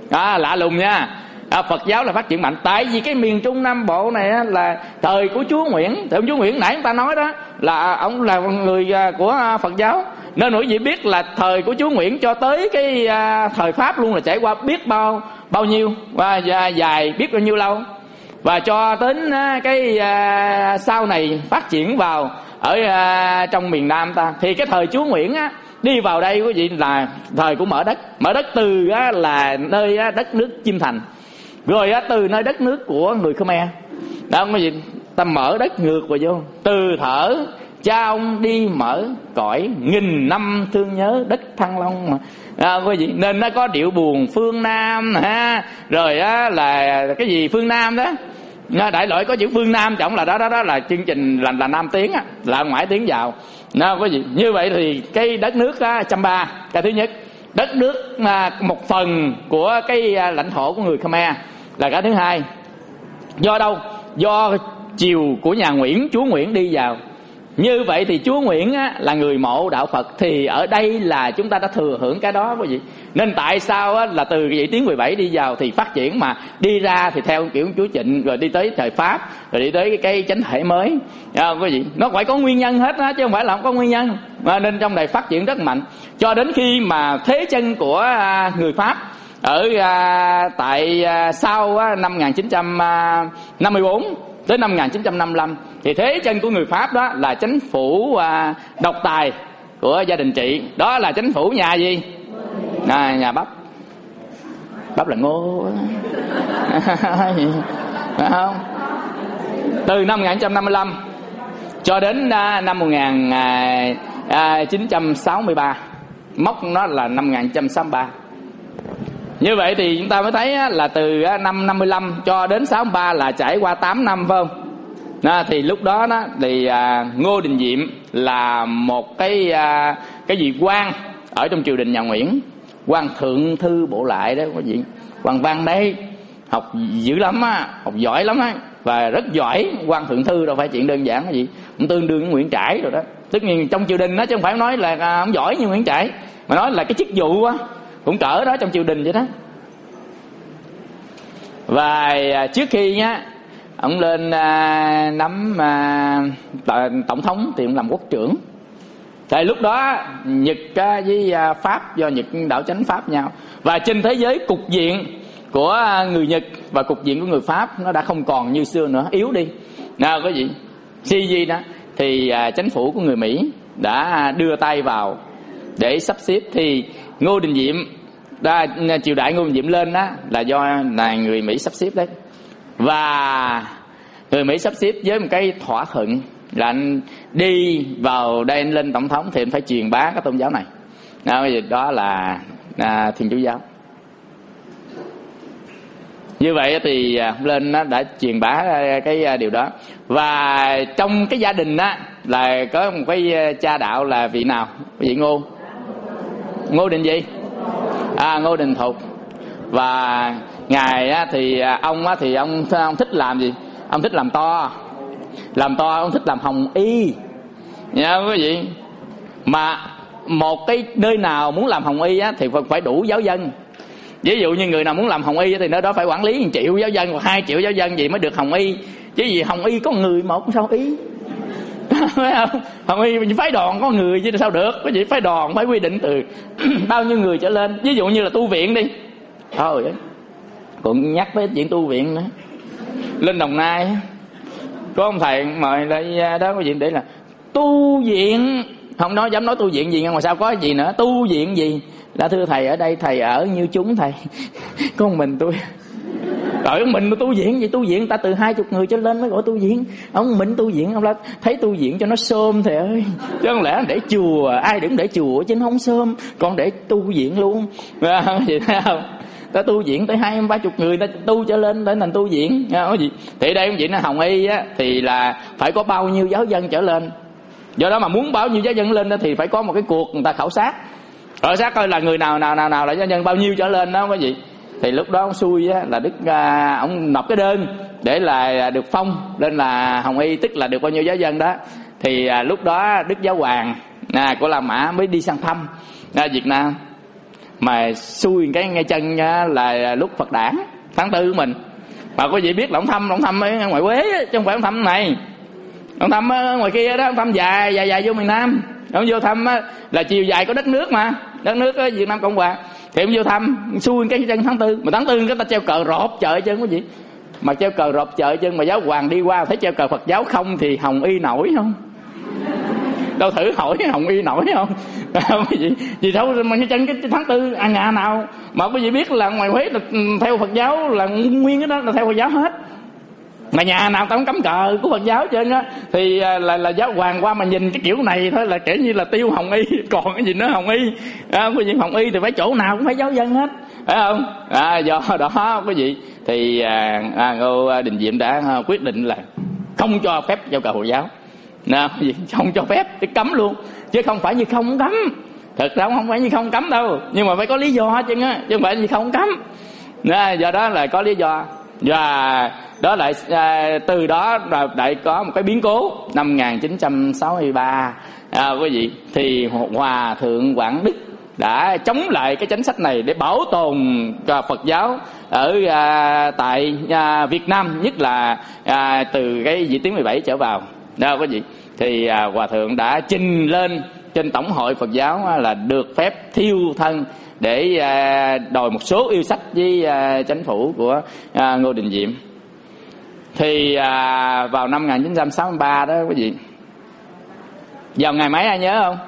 Lạ lùng nha. Phật giáo là phát triển mạnh, tại vì cái miền Trung Nam Bộ này là thời của Chúa Nguyễn. Thì ông Chúa Nguyễn nãy chúng ta nói đó là ông là người của Phật giáo, nên quý vị biết là thời của Chúa Nguyễn cho tới cái thời Pháp luôn là trải qua biết bao nhiêu và dài biết bao nhiêu lâu. Và cho đến cái sau này phát triển vào ở trong miền Nam ta, thì cái thời Chúa Nguyễn á, đi vào đây quý vị là thời của mở đất từ là nơi đất nước Chiêm Thành, rồi từ nơi đất nước của người Khmer đó quý vị, ta mở đất ngược vào vô, từ thở cha ông đi mở cõi, nghìn năm thương nhớ đất Thăng Long mà quý vị. Nên nó có điệu buồn phương Nam rồi là cái gì phương Nam đó, đại loại có chữ phương Nam trọng là đó là chương trình là Nam tiến là ngoại tiến vào quý vị. Như vậy thì cái đất nước Champa, cái thứ nhất, đất nước một phần của cái lãnh thổ của người Khmer là cái thứ hai. Do đâu? Do chiều của nhà Nguyễn, Chúa Nguyễn đi vào. Như vậy thì Chúa Nguyễn là người mộ đạo Phật, thì ở đây là chúng ta đã thừa hưởng cái đó quý vị. Nên tại sao là từ vị tuyến 17 đi vào thì phát triển, mà đi ra thì theo kiểu Chúa Trịnh, rồi đi tới thời Pháp, rồi đi tới cái chánh thể mới quý vị. Nó phải có nguyên nhân hết đó, chứ không phải là không có nguyên nhân. Nên trong này phát triển rất mạnh, cho đến khi mà thế chân của người Pháp ở tại sau năm 1954 tới năm 1955, thì thế chân của người Pháp đó là chính phủ độc tài của gia đình Trị. Đó là chính phủ nhà gì? Nhà Bắp là Ngô phải không? Từ năm 1955 cho đến năm 1963 mốc nó là năm 1963. Như vậy thì chúng ta mới thấy là từ năm 55 cho đến 63 là trải qua 8 năm phải không? Thì lúc đó thì Ngô Đình Diệm là một cái vị quan ở trong triều đình nhà Nguyễn, quan thượng thư bộ lại đó quý vị. Quan văn đấy, học dữ lắm á, học giỏi lắm á, và rất giỏi. Quan thượng thư đâu phải chuyện đơn giản cái gì, cũng tương đương với Nguyễn Trãi rồi đó. Tất nhiên trong triều đình đó, chứ không phải nói là ông giỏi như Nguyễn Trãi, mà nói là cái chức vụ á cũng cỡ đó trong triều đình vậy đó. Và trước khi nhá ông lên nắm tổng thống thì ông làm quốc trưởng. Tại lúc đó Nhật với Pháp, do Nhật đảo chánh Pháp nhau, và trên thế giới cục diện của người Nhật và cục diện của người Pháp nó đã không còn như xưa nữa, yếu đi. Nào có gì gì đó thì chính phủ của người Mỹ đã đưa tay vào để sắp xếp. Thì Ngô Đình Diệm triều đại Ngô Đình Diệm lên đó là do là người Mỹ sắp xếp đấy. Và người Mỹ sắp xếp với một cái thỏa thuận là anh đi vào đây, anh lên tổng thống thì anh phải truyền bá cái tôn giáo này. Đó là Thiên Chúa giáo. Như vậy thì lên nó đã truyền bá cái điều đó. Và trong cái gia đình á là có một cái cha đạo là vị nào? Vị Ngô Đình gì? Ngô Đình Thục. Và ngài á thì ông thích làm gì? Ông thích làm to. Ông thích làm hồng y. Nha quý vị. Mà một cái nơi nào muốn làm hồng y á thì phải đủ giáo dân. Ví dụ như người nào muốn làm hồng y thì nơi đó phải quản lý 1 triệu giáo dân hoặc 2 triệu giáo dân gì mới được hồng y. Chứ gì hồng y có người một sao y. Phải không? Hồng y phái đoàn có người chứ sao được. Cái gì phái đoàn phải quy định từ bao nhiêu người trở lên. Ví dụ như là tu viện đi. Thôi còn nhắc tới chuyện tu viện nữa. Lên Đồng Nai có ông thầy mời lại đó có chuyện để là tu viện, không nói dám nói tu viện gì, nhưng mà sao có gì nữa, tu viện gì là thưa thầy ở đây thầy ở như chúng thầy có một mình tôi. Rồi ông mình tu viện gì, tu viện ta từ 20 người trở lên mới gọi tu viện. Ông mình tu viện, ông là thấy tu viện cho nó xôm thầy ơi, chứ không lẽ để chùa, ai đừng để chùa chứ nó không xôm, còn để tu viện luôn. Vậy thấy không? Ta tu viện tới 20-30 người ta tu trở lên để thành tu viện. Có gì thì đây cũng vậy, nó hồng y á thì là phải có bao nhiêu giáo dân trở lên. Do đó mà muốn bao nhiêu giáo dân lên đó thì phải có một cái cuộc người ta khảo sát coi là người nào là giáo dân bao nhiêu trở lên đó, có gì. Thì lúc đó ông xui á là Đức ông nộp cái đơn để là được phong lên là hồng y, tức là được bao nhiêu giáo dân đó. Thì lúc đó Đức Giáo Hoàng của La Mã mới đi sang thăm Việt Nam. Mà xui cái ngay chân là lúc Phật đản tháng 4 của mình. Mà có gì biết là ông thăm ở ngoài Quế chứ không phải ông thăm này. Ông thăm ở ngoài kia đó, ông thăm dài vô miền Nam. Ông vô thăm là chiều dài có đất nước mà, đất nước Việt Nam Cộng Hòa. Thì ông vô thăm xui cái chân tháng 4. Mà tháng 4 cái ta treo cờ rộp chợ chân, có gì. Mà treo cờ rộp chợ chân mà giáo hoàng đi qua thấy treo cờ Phật giáo không thì hồng y nổi không? Đâu thử hỏi hồng y nổi không? Vì đâu mà cái chân cái tháng 4 nhà nào mà có gì biết là ngoài Huế là theo Phật giáo là nguyên cái đó là theo Phật giáo hết. Mà nhà nào ta cũng cắm cờ của Phật giáo trên á thì là giáo hoàng qua mà nhìn cái kiểu này thôi là kiểu như là tiêu hồng y, còn cái gì nữa hồng y. Cái gì hồng y thì phải chỗ nào cũng phải giáo dân hết, phải không? Do đó cái gì thì Ngô Đình Diệm đã quyết định là không cho phép giao cờ Phật giáo. Không cho phép, cái cấm luôn, chứ không phải như không cấm. Thật ra không phải như không cấm đâu, nhưng mà phải có lý do chứ á, chứ không phải như không cấm. Do đó là có lý do. Và đó lại từ đó là lại có một cái biến cố năm 1963 quý vị, thì Hòa thượng Quảng Đức đã chống lại cái chính sách này để bảo tồn Phật giáo ở tại Việt Nam, nhất là từ cái Vị Tuyến 17 trở vào. Đó quý vị, thì Hòa thượng đã trình lên trên Tổng hội Phật giáo là được phép thiêu thân để đòi một số yêu sách với chính phủ của Ngô Đình Diệm. Thì vào năm 1963 đó quý vị, vào ngày mấy ai nhớ không?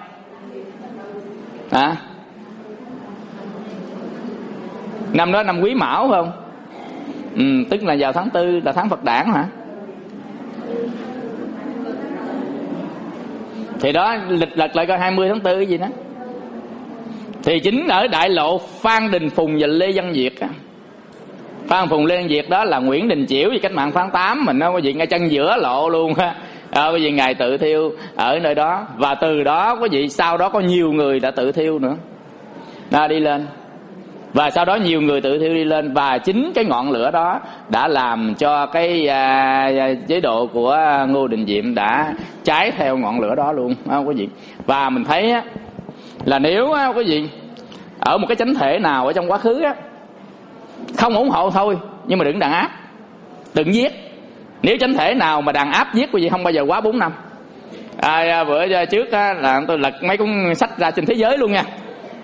Năm đó năm Quý Mão phải không? Tức là vào tháng 4 là tháng Phật đản hả? Thì đó lịch lật lại coi 20 tháng 4 cái gì đó. Thì chính ở đại lộ Phan Đình Phùng và Lê Văn Việt á. Phan Phùng Lê Văn Việt đó là Nguyễn Đình Chiểu vì cách mạng tháng 8 mình đó, quý vị ngay chân giữa lộ luôn ha. Quý vị ngài tự thiêu ở nơi đó. Và từ đó quý vị sau đó có nhiều người đã tự thiêu nữa đi lên. Và sau đó nhiều người tự thiêu đi lên. Và chính cái ngọn lửa đó đã làm cho cái chế độ của Ngô Đình Diệm đã cháy theo ngọn lửa đó luôn quý vị. Và mình thấy á, là nếu quý vị ở một cái chánh thể nào ở trong quá khứ á, không ủng hộ thôi, nhưng mà đừng đàn áp, đừng giết. Nếu chánh thể nào mà đàn áp giết quý vị không bao giờ quá 4 năm. Bữa trước là tôi lật mấy cuốn sách ra trên thế giới luôn nha.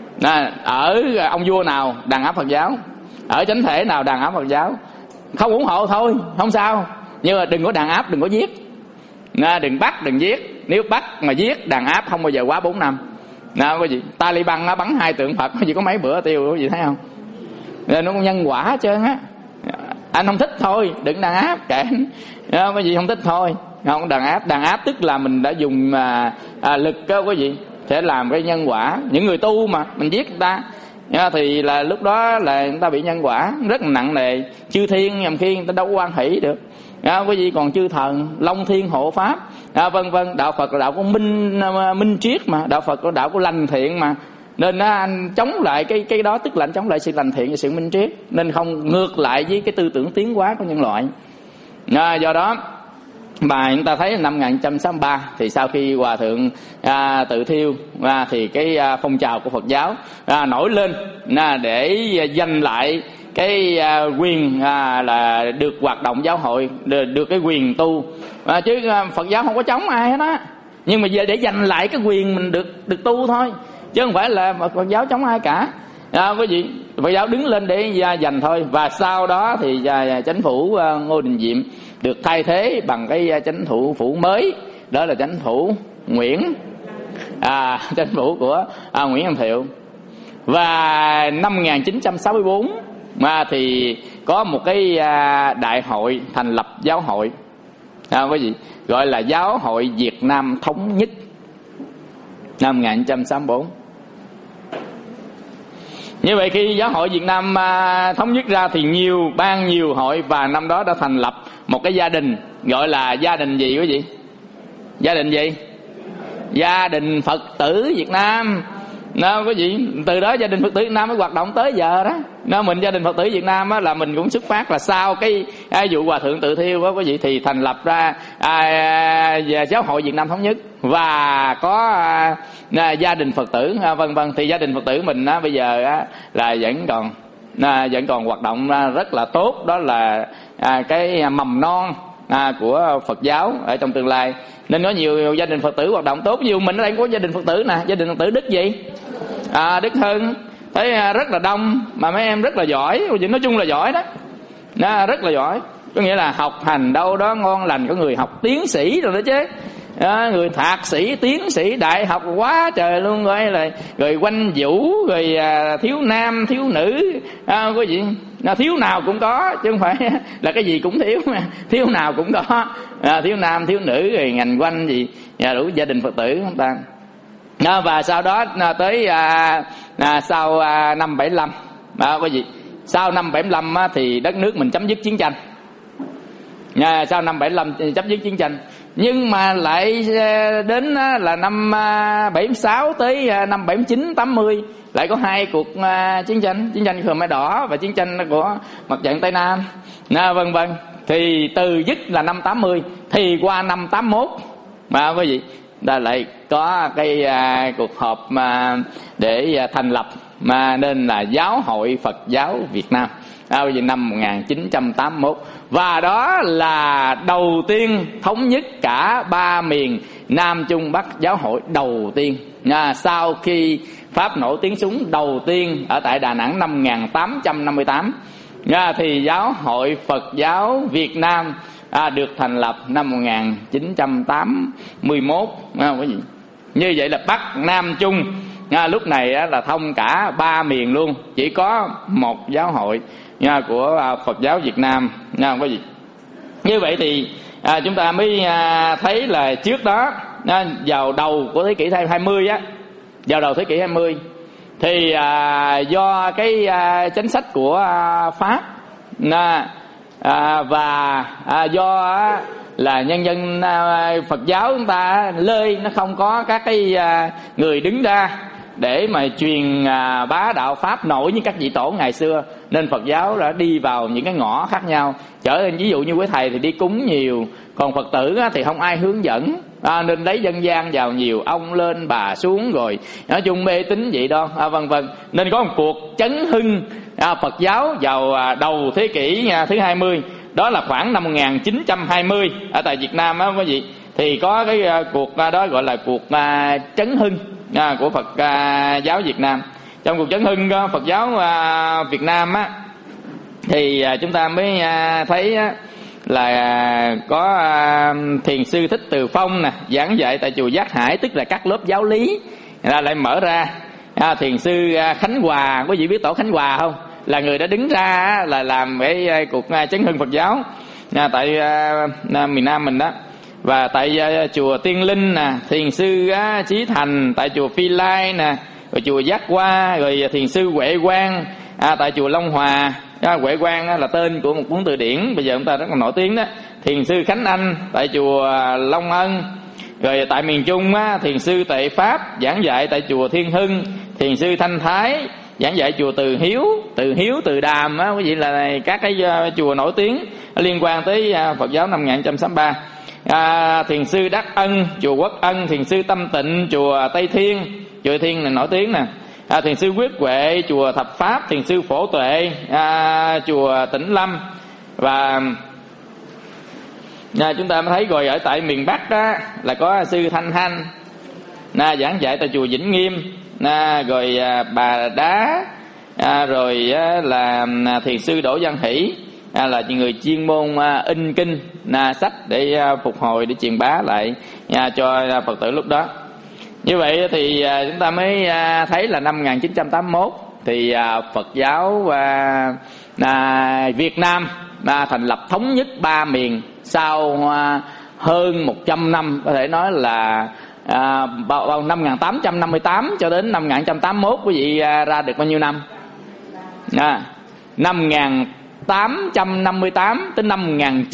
Ở ông vua nào đàn áp Phật giáo, ở chánh thể nào đàn áp Phật giáo, không ủng hộ thôi không sao, nhưng mà đừng có đàn áp, đừng có giết. Đừng bắt, đừng giết. Nếu bắt mà giết, đàn áp không bao giờ quá 4 năm. Quý vị, Taliban nó bắn 2 tượng Phật, quý vị có mấy bữa tiêu, quý vị thấy không? Nên nó có nhân quả hết trơn á. Anh không thích thôi, đừng đàn áp, kệ anh. Quý vị không thích thôi, không đàn áp. Đàn áp tức là mình đã dùng lực đó quý vị, sẽ làm cái nhân quả. Những người tu mà mình giết người ta thì là lúc đó là người ta bị nhân quả rất là nặng nề. Chư thiên nhầm khi người ta đâu có hoan hỷ được. Quý vị còn chư thần, Long Thiên hộ pháp, vân vân. Đạo Phật là đạo của minh triết mà, đạo Phật là đạo của lành thiện mà. Nên anh chống lại cái đó, tức là anh chống lại sự lành thiện và sự minh triết, nên không ngược lại với cái tư tưởng tiến hóa của nhân loại. Do đó mà chúng ta thấy năm 1963 thì sau khi Hòa Thượng tự thiêu thì cái phong trào của Phật giáo nổi lên để giành lại cái quyền là được hoạt động giáo hội, được cái quyền tu. Chứ Phật giáo không có chống ai hết á, nhưng mà giờ để giành lại cái quyền mình được tu thôi, chứ không phải là Phật giáo chống ai cả. Quý vị, Phật giáo đứng lên để giành thôi. Và sau đó thì chánh phủ Ngô Đình Diệm được thay thế bằng cái chánh phủ mới, đó là chánh phủ Nguyễn, chánh phủ của Nguyễn Văn Thiệu. Và năm 1964 thì có một cái đại hội thành lập giáo hội, quý vị, gọi là Giáo hội Việt Nam Thống Nhất năm 1964. Như vậy khi Giáo hội Việt Nam thống nhất ra thì nhiều ban nhiều hội, và năm đó đã thành lập một cái gia đình, gọi là gia đình gì quý vị? Gia đình gì? Gia đình Phật tử Việt Nam. Quý vị, từ đó gia đình Phật tử Việt Nam mới hoạt động tới giờ đó. Mình gia đình Phật tử Việt Nam là mình cũng xuất phát là sau cái vụ Hòa Thượng tự thiêu đó quý vị, thì thành lập ra Giáo hội Việt Nam Thống Nhất, và có gia đình Phật tử vân vân. Thì gia đình Phật tử mình bây giờ là vẫn còn hoạt động rất là tốt. Đó là cái mầm non của Phật giáo ở trong tương lai. Nên có nhiều gia đình Phật tử hoạt động tốt. Nhiều mình ở đây có gia đình Phật tử nè. Gia đình Phật tử Đức gì? Đức Hưng. Thấy rất là đông, mà mấy em rất là giỏi. Nói chung là giỏi đó, rất là giỏi. Có nghĩa là học hành đâu đó ngon lành. Có người học tiến sĩ rồi đó chứ, người thạc sĩ, tiến sĩ, đại học quá trời luôn. Rồi quanh vũ, rồi thiếu nam, thiếu nữ, quý vị, thiếu nào cũng có, chứ không phải là cái gì cũng thiếu. Thiếu nào cũng có, thiếu nam, thiếu nữ, rồi ngành quanh gì, đủ gia đình Phật tử chúng ta. Và sau đó tới sau năm 75, quý vị, sau năm 75 thì đất nước mình chấm dứt chiến tranh. Sau năm 75 chấm dứt chiến tranh, nhưng mà lại đến là năm 76 tới năm 79, 80 lại có 2 cuộc chiến tranh Khmer Đỏ và chiến tranh của mặt trận Tây Nam, vân vân. Thì từ dứt là năm 80 thì qua năm 81 mà quý vị, ta lại có cái cuộc họp để thành lập nên là Giáo hội Phật giáo Việt Nam vào năm 1981. Và đó là đầu tiên thống nhất cả 3 miền Nam Trung Bắc, giáo hội đầu tiên. Sau khi Pháp nổ tiếng súng đầu tiên ở tại Đà Nẵng năm 1858, thì Giáo hội Phật giáo Việt Nam được thành lập năm 1981. Như vậy là Bắc Nam Trung lúc này là thông cả 3 miền luôn, chỉ có một giáo hội của Phật giáo Việt Nam quý vị. Như vậy thì chúng ta mới thấy là trước đó vào đầu của thế kỷ 20 vào đầu thế kỷ 20 thì do cái chính sách của Pháp và do là nhân dân Phật giáo chúng ta lơi, nó không có các cái người đứng ra để mà truyền bá đạo Pháp nổi như các vị tổ ngày xưa, nên Phật giáo đã đi vào những cái ngõ khác nhau. Trở nên ví dụ như quý thầy thì đi cúng nhiều, còn Phật tử thì không ai hướng dẫn, nên lấy dân gian vào nhiều, ông lên bà xuống, rồi nói chung mê tín vậy đó, vân vân. Nên có một cuộc chấn hưng Phật giáo vào đầu thế kỷ thứ 20, đó là khoảng năm 1920 ở tại Việt Nam quý vị. Thì có cái cuộc đó gọi là cuộc chấn hưng của Phật giáo Việt Nam. Trong cuộc chấn hưng Phật giáo Việt Nam thì chúng ta mới thấy là có thiền sư Thích Từ Phong giảng dạy tại chùa Giác Hải, tức là các lớp giáo lý lại mở ra. Thiền sư Khánh Hòa, quý vị biết tổ Khánh Hòa không? Là người đã đứng ra là làm cái cuộc chấn hưng Phật giáo tại miền Nam mình đó. Và tại chùa Tiên Linh thiền sư Chí Thành, tại chùa Phi Lai rồi chùa Giác Hoa, rồi thiền sư Huệ Quang tại chùa Long Hòa. Huệ Quang là tên của một cuốn từ điển bây giờ chúng ta rất là nổi tiếng đó. Thiền sư Khánh Anh tại chùa Long Ân. Rồi tại miền Trung thiền sư Tệ Pháp giảng dạy tại chùa Thiên Hưng. Thiền sư Thanh Thái giảng dạy chùa Từ Hiếu, Từ Đàm, quý vị là các cái chùa nổi tiếng liên quan tới Phật giáo năm 1963. Thiền sư Đắc Ân chùa Quốc Ân, thiền sư Tâm Tịnh chùa Tây Thiên, chùa Thiên này nổi tiếng nè. Thiền sư Quyết Huệ chùa Thập Pháp, thiền sư Phổ Tuệ chùa Tĩnh Lâm. Và chúng ta mới thấy rồi ở tại miền Bắc đó là có sư Thanh Hanh giảng dạy tại chùa Vĩnh Nghiêm, rồi Bà Đá, rồi là thiền sư Đỗ Văn Hỷ là người chuyên môn in kinh sách để phục hồi, để truyền bá lại cho Phật tử lúc đó. Như vậy thì chúng ta mới thấy là năm 1981 thì Phật giáo Việt Nam thành lập thống nhất ba miền sau hơn 100 năm, có thể nói là vào năm 1858 cho đến năm 1981. Quý vị ra được bao nhiêu năm? Năm 1858 tới năm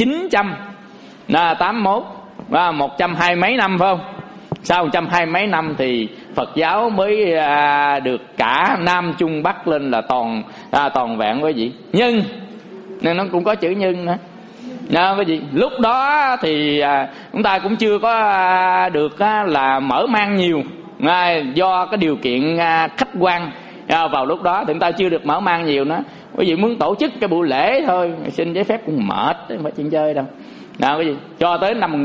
1981, 120 mấy năm phải không? Sau 120 mấy năm thì Phật giáo mới được cả Nam Trung Bắc lên là toàn vẹn quý vị. Nhưng nên nó cũng có chữ nhưng nữa. Quý vị, lúc đó thì chúng ta cũng chưa có được là mở mang nhiều, do cái điều kiện khách quan vào lúc đó thì chúng ta chưa được mở mang nhiều nữa. Quý vị muốn tổ chức cái buổi lễ thôi, xin giấy phép cũng mệt, không phải chuyện chơi đâu. Quý vị, cho tới năm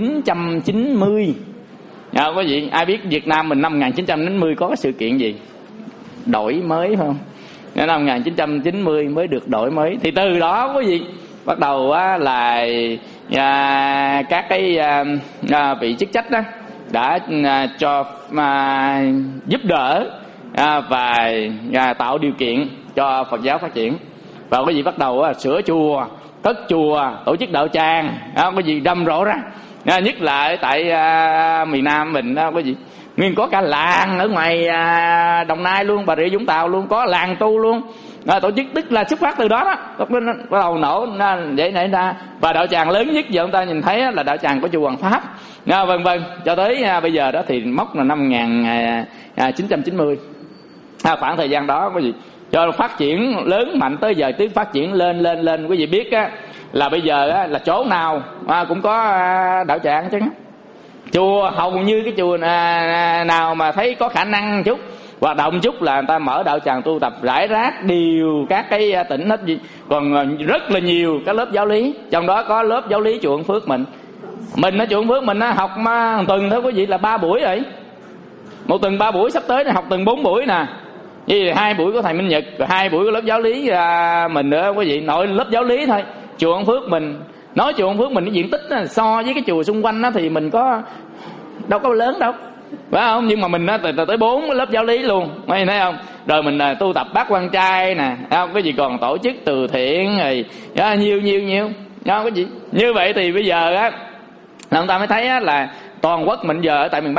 1990. Quý vị, ai biết Việt Nam mình năm 1990 có cái sự kiện gì? Đổi mới phải không? Năm 1990 mới được đổi mới. Thì từ đó quý vị bắt đầu là các cái vị chức trách đó đã cho giúp đỡ và tạo điều kiện cho Phật giáo phát triển. Và quý vị bắt đầu sửa chùa, cất chùa, tổ chức đạo tràng, quý vị rầm rộ ra. Nhất là tại miền Nam mình quý vị, nguyên có cả làng ở ngoài Đồng Nai luôn, Bà Rịa Vũng Tàu luôn, có làng tu luôn. Tổ chức tức là xuất phát từ đó bắt đầu nổ vậy nảy ra. Và đạo tràng lớn nhất giờ chúng ta nhìn thấy là đạo tràng của chùa Hoàng Pháp, vân vân, cho tới bây giờ đó thì mốc là năm 1990. Khoảng thời gian đó quý vị cho phát triển lớn mạnh tới giờ tiếp phát triển lên. Quý vị biết là bây giờ là chỗ nào cũng có đạo tràng chứ. Chùa hầu như cái chùa nào mà thấy có khả năng chút, hoạt động chút là người ta mở đạo tràng tu tập rải rác đều các cái tỉnh hết. Còn rất là nhiều các lớp giáo lý, trong đó có lớp giáo lý chùa Ân Phước mình ở chùa Ân Phước mình học một tuần thôi quý vị là 3 buổi rồi. Một tuần 3 buổi, sắp tới học tuần 4 buổi nè. Vì 2 buổi của thầy Minh Nhật, rồi 2 buổi của lớp giáo lý mình nữa quý vị. Nội lớp giáo lý thôi. Chùa Ân Phước mình, nói chùa Ân Phước mình cái diện tích so với cái chùa xung quanh thì mình có đâu có lớn đâu, phải không? Nhưng mà mình tới 4 lớp giáo lý luôn, mấy thấy không? Rồi mình tu tập bát quan trai nè, không? Cái gì còn tổ chức từ thiện rồi nhiều đó cái gì. Như vậy thì bây giờ chúng ta mới thấy là toàn quốc mình giờ ở tại miền Bắc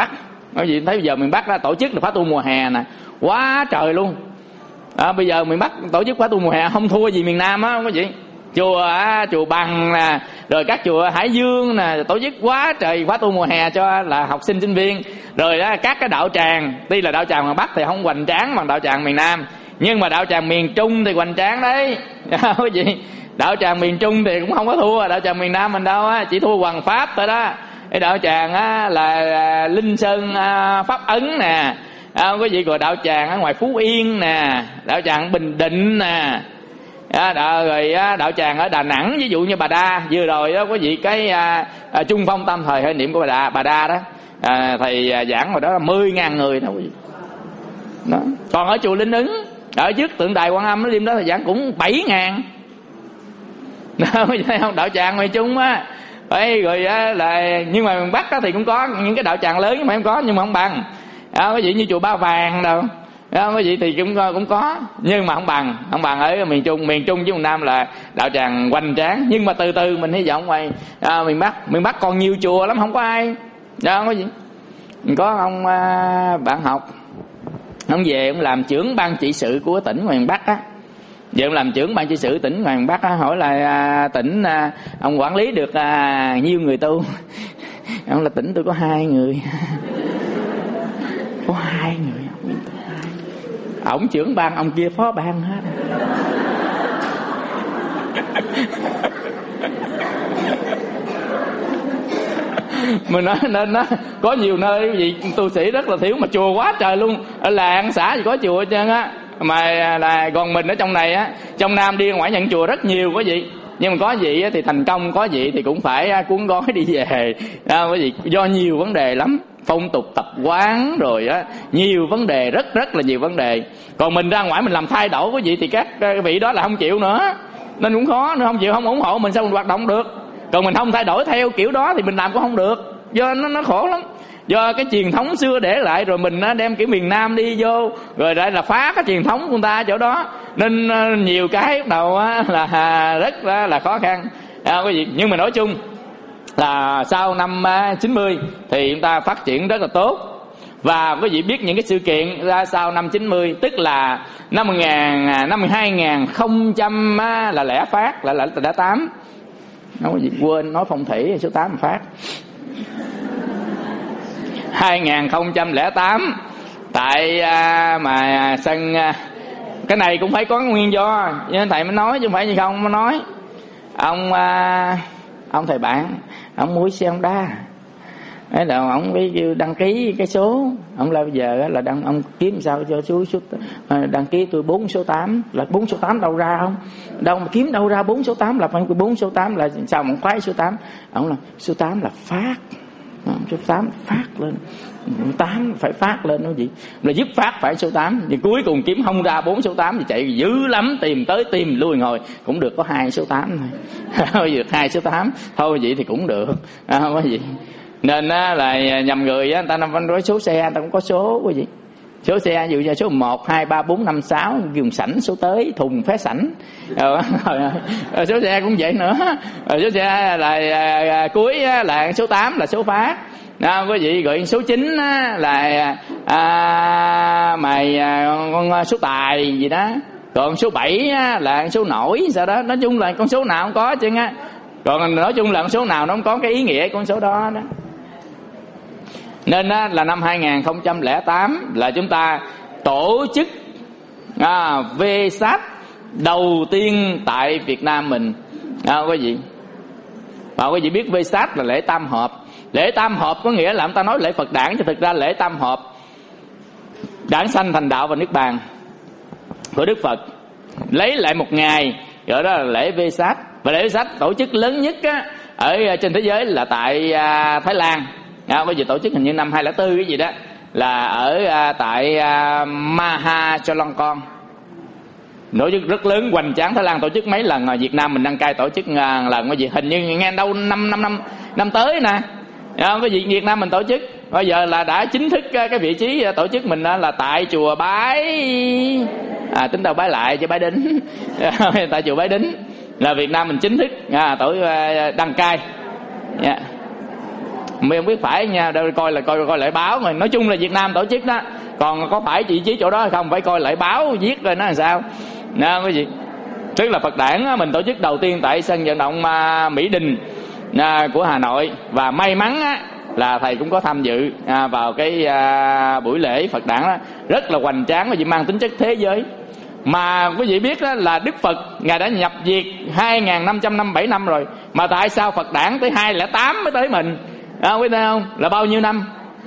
Quý vị thấy bây giờ miền Bắc đã tổ chức là khóa tu mùa hè nè, quá trời luôn. Bây giờ miền Bắc tổ chức khóa tu mùa hè không thua gì miền Nam á quý vị. Chùa Bằng nè, rồi các chùa Hải Dương nè, tổ chức quá trời khóa tu mùa hè cho là học sinh sinh viên. Rồi đó, các cái đạo tràng, tuy là đạo tràng miền Bắc thì không hoành tráng bằng đạo tràng miền Nam, nhưng mà đạo tràng miền Trung thì hoành tráng đấy quý vị. Đạo tràng miền Trung thì cũng không có thua đạo tràng miền Nam mình đâu á, chỉ thua Hoàng Pháp thôi đó. Cái đạo tràng á là Linh Sơn Pháp Ấn nè, quý vị. Rồi đạo tràng ở ngoài Phú Yên nè, đạo tràng Bình Định nè, rồi đạo tràng ở Đà Nẵng, ví dụ như Bà Đa vừa rồi đó quý vị, cái Trung Phong Tam Thời Hệ Niệm của Bà Đa đó, thầy giảng hồi đó là 10.000 người đó quý vị. Đó. Còn ở chùa Linh Ứng, ở trước tượng đài Quan Âm, nó đêm đó thầy giảng cũng 7.000. Đó, quý vị thấy không? Đạo tràng miền Trung á. Đấy, rồi là nhưng mà miền Bắc thì cũng có những cái đạo tràng lớn nhưng mà không có, nhưng mà không bằng. Quý vị như chùa Ba Vàng đâu. Quý vị thì cũng có nhưng mà không bằng ở miền Trung chứ miền Nam là đạo tràng hoành tráng. Nhưng mà từ từ mình hy vọng ngoài miền Bắc còn nhiều chùa lắm, không có ai. Đó quý vị. Có ông bạn học, ông về ông làm trưởng ban trị sự của tỉnh ngoài miền Bắc á. Giờ ông làm trưởng ban trị sự tỉnh ngoài miền Bắc á, hỏi là tỉnh ông quản lý được nhiêu người tu. Ông là tỉnh tôi có 2 người. Có 2 người. Ông trưởng ban, ông kia phó ban hết. Mình nói nên nó có nhiều nơi gì tu sĩ rất là thiếu, mà chùa quá trời luôn. Ở làng xã thì có chùa hết trơn á, mà là còn mình ở trong này á, trong Nam đi ngoài nhận chùa rất nhiều quý vị. Nhưng mà có gì thì thành công, có gì thì cũng phải cuốn gói đi về. Quý vị, do nhiều vấn đề lắm, phong tục tập quán rồi á, nhiều vấn đề, rất là nhiều vấn đề. Còn mình ra ngoài mình làm thay đổi quý vị thì các vị đó là không chịu nữa, nên cũng khó, nó không chịu, không ủng hộ mình sao mình hoạt động được. Còn mình không thay đổi theo kiểu đó thì mình làm cũng không được, do nó khổ lắm. Do cái truyền thống xưa để lại, rồi mình đem kiểu miền Nam đi vô, rồi lại là phá cái truyền thống của người ta ở chỗ đó, nên nhiều cái bắt đầu là rất là khó khăn. Quý vị, nhưng mà nói chung là sau năm 90 thì chúng ta phát triển rất là tốt. Và quý vị biết những cái sự kiện ra sau năm 90, tức là năm 2000 là lẻ phát, là 8. Nói quý vị quên nói phong thủy số 8 phát. 2008 tại mà sân, cái này cũng phải có nguyên do, nhưng thầy mới nói chứ không phải như không mới nói. Ông thầy bạn, ông mua xe Honda, ấy là ông mới kêu đăng ký cái số. Ông là bây giờ là ông kiếm sao cho số đăng ký tôi 4 số 8, là 4 số 8 đâu ra không? Đâu mà kiếm đâu ra 4 số 8, là phải 4 số 8 là sao mà khoái số 8. Ông là số 8 là phát. Số 8 phát lên, 8 phải phát lên đó gì, là giúp phát phải số 8. Thì cuối cùng kiếm không ra 4 số 8 thì chạy dữ lắm, tìm tới tìm lui ngồi cũng được có 2 số 8 thôi. Được 2 số 8 thôi vậy thì cũng được, có gì. Nên là nhầm người người ta nói số xe người ta cũng có số quý vị. Số xe ví dụ như số 1, 2, 3, 4, 5, 6 dùng sảnh, số tới thùng phé sảnh. Số xe cũng vậy nữa. Số xe là cuối là số 8 là số phát. Quý vị, gọi số 9 là con số tài gì đó. Còn số 7 là số nổi sao đó. Nói chung là con số nào không có chứ á. Còn nói chung là con số nào nó không có cái ý nghĩa con số đó đó. Nên là năm 2008 là chúng ta tổ chức Vesak đầu tiên tại Việt Nam mình. Quý vị, quý vị biết Vesak là lễ tam hợp. Lễ tam hợp có nghĩa là chúng ta nói lễ Phật đản, chứ thực ra lễ tam hợp đản sanh thành đạo và niết bàn của Đức Phật, lấy lại một ngày gọi đó là lễ Vesak. Và lễ Vesak tổ chức lớn nhất ở trên thế giới là tại Thái Lan. Bây giờ tổ chức hình như năm 2004 cái gì đó, là ở tại Maha Chulalongkorn, tổ chức rất lớn hoành tráng. Thái Lan tổ chức mấy lần, Việt Nam mình đăng cai tổ chức lần, cái gì hình như nghe đâu năm tới nè. Cái gì Việt Nam mình tổ chức bây giờ là đã chính thức cái vị trí tổ chức mình là tại chùa Bái, tính đâu Bái Lại chứ Bái Đính. Tại chùa Bái Đính là Việt Nam mình chính thức đăng cai. Mình không biết phải nha, đâu coi lại báo rồi. Nói chung là Việt Nam tổ chức đó, còn có phải vị trí chỗ đó hay không phải coi lại báo viết rồi nó làm sao nè quý vị. Tức là Phật Đản mình tổ chức đầu tiên tại sân vận động Mỹ Đình của Hà Nội, và may mắn là thầy cũng có tham dự vào cái buổi lễ Phật Đản đó, rất là hoành tráng và mang tính chất thế giới. Mà quý vị biết đó là Đức Phật Ngài đã nhập Việt 2.557 năm rồi, mà tại sao Phật Đản tới 2008 mới tới mình? Quý thấy không? Là bao nhiêu năm?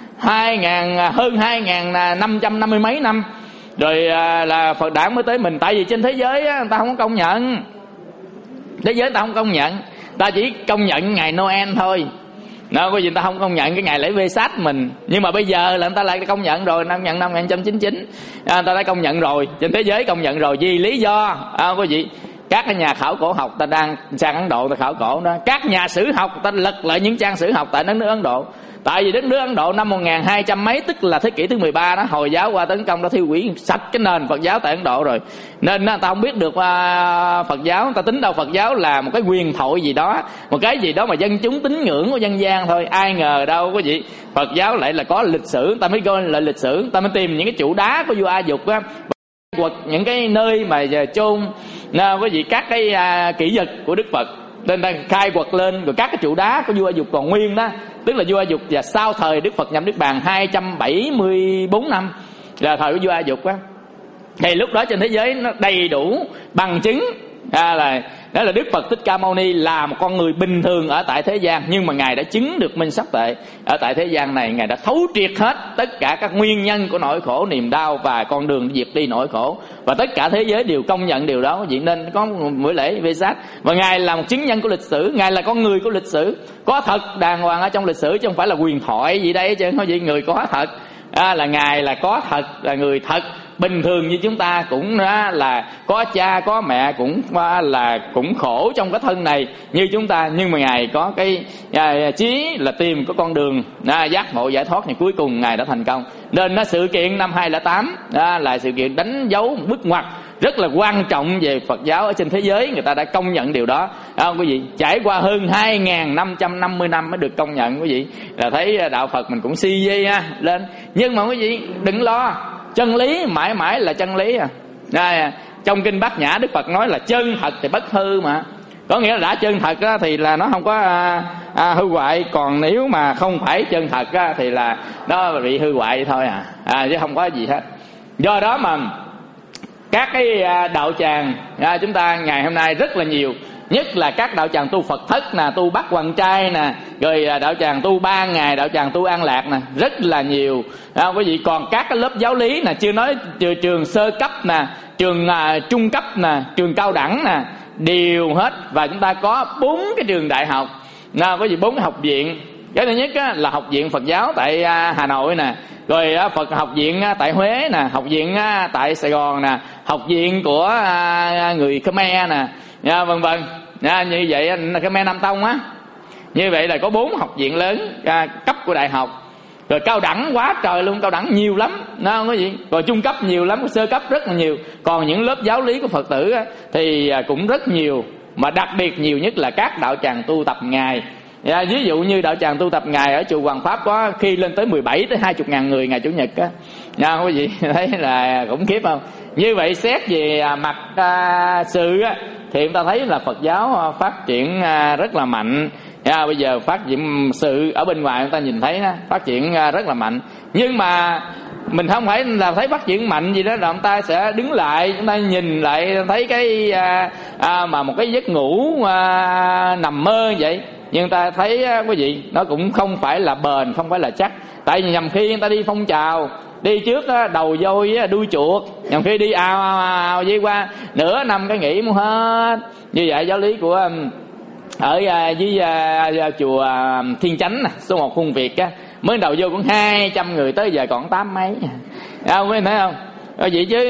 hơn 2.550 mấy năm rồi là Phật Đản mới tới mình. Tại vì trên thế giới người ta không có công nhận, thế giới người ta không công nhận, ta chỉ công nhận ngày Noel thôi. Đó, có gì người ta không công nhận cái ngày lễ Vesak mình. Nhưng mà bây giờ là người ta lại công nhận rồi, công nhận năm 1999 người ta đã công nhận rồi, trên thế giới công nhận rồi. Vì lý do có gì các cái nhà khảo cổ học ta đang sang Ấn Độ ta khảo cổ đó, các nhà sử học ta lật lại những trang sử học tại đất nước Ấn Độ. Tại vì đất nước Ấn Độ năm 1200 mấy, tức là thế kỷ thứ 13 đó, Hồi giáo qua tấn công đã thiêu hủy sạch cái nền Phật giáo tại Ấn Độ rồi. Nên ta không biết được Phật giáo, ta tính đâu Phật giáo là một cái quyền thoại gì đó, một cái gì đó mà dân chúng tín ngưỡng của dân gian thôi. Ai ngờ đâu quý vị, Phật giáo lại là có lịch sử. Ta mới coi là lịch sử, ta mới tìm những cái trụ đá của vua A Dục á, quật những cái nơi mà chôn quý vị các cái kỷ vật của Đức Phật, nên ta khai quật lên. Rồi các cái trụ đá của vua A Dục còn nguyên đó, tức là vua A Dục và sau thời Đức Phật nhập Niết Bàn 274 năm là thời của vua A Dục á, thì lúc đó trên thế giới nó đầy đủ bằng chứng đó là Đức Phật Thích Ca Mâu Ni là một con người bình thường ở tại thế gian, nhưng mà Ngài đã chứng được minh sắc tuệ ở tại thế gian này. Ngài đã thấu triệt hết tất cả các nguyên nhân của nỗi khổ niềm đau và con đường diệt đi nỗi khổ, và tất cả thế giới đều công nhận điều đó. Vậy nên có một buổi lễ Vesak, và Ngài là một chứng nhân của lịch sử, Ngài là con người của lịch sử, có thật đàng hoàng ở trong lịch sử, chứ không phải là huyền thoại gì đây chứ. Không gì người có thật là Ngài là có thật, là người thật bình thường như chúng ta, cũng là có cha có mẹ, cũng khổ trong cái thân này như chúng ta, nhưng mà Ngài có cái chí là tìm có con đường giác ngộ giải thoát này, cuối cùng Ngài đã thành công. Nên sự kiện năm 2008 là sự kiện đánh dấu một bước ngoặt rất là quan trọng về Phật giáo ở trên thế giới. Người ta đã công nhận điều đó, quý vị. Trải qua hơn 2.550 năm mới được công nhận, quý vị là thấy đạo Phật mình cũng si dây lên. Nhưng mà quý vị đừng lo, chân lý mãi mãi là chân lý trong kinh Bát Nhã Đức Phật nói là chân thật thì bất hư, mà có nghĩa là đã chân thật thì là nó không có hư hoại, còn nếu mà không phải chân thật thì là nó bị hư hoại thôi chứ không có gì hết. Do đó mà các cái đạo tràng chúng ta ngày hôm nay rất là nhiều, nhất là các đạo tràng tu Phật thất nè, tu Bát Quan Trai nè, rồi đạo tràng tu 3 ngày, đạo tràng tu An Lạc nè, rất là nhiều quý vị. Còn các cái lớp giáo lý nè, chưa nói trường sơ cấp nè, trường trung cấp nè, trường cao đẳng nè, đều hết. Và chúng ta có 4 cái trường đại học quý vị, 4 cái học viện. Cái thứ nhất là học viện Phật giáo tại Hà Nội nè, rồi Phật học viện tại Huế nè, học viện tại Sài Gòn nè, học viện của người Khmer nè, vân vân. Như vậy Khmer Nam Tông như vậy là có 4 học viện lớn cấp của đại học. Rồi cao đẳng quá trời luôn, cao đẳng nhiều lắm có gì. Rồi trung cấp nhiều lắm, sơ cấp rất là nhiều. Còn những lớp giáo lý của Phật tử thì cũng rất nhiều, mà đặc biệt nhiều nhất là các đạo tràng tu tập ngày. Ví dụ như đạo tràng tu tập ngày ở chùa Hoàng Pháp có khi lên tới 17 tới 20.000 người ngày Chủ nhật quý vị thấy là khủng khiếp không? Như vậy xét về mặt sự thì chúng ta thấy là Phật giáo phát triển rất là mạnh. Bây giờ phát triển sự ở bên ngoài chúng ta nhìn thấy phát triển rất là mạnh. Nhưng mà mình không phải là thấy phát triển mạnh gì đó rồi chúng ta sẽ đứng lại, chúng ta nhìn lại thấy cái mà một cái giấc ngủ nằm mơ vậy. Nhưng ta thấy quý vị, nó cũng không phải là bền, không phải là chắc. Tại vì nhầm khi người ta đi phong trào, đi trước đầu voi đuôi chuột, nhầm khi đi ào với qua nửa năm cái nghỉ muốn hết. Như vậy giáo lý của ở dưới chùa Thiên Chánh số 1 Khuôn Việt mới đầu vô cũng 200 người, tới giờ còn 8 mấy. Không có thấy không? Rồi vậy chứ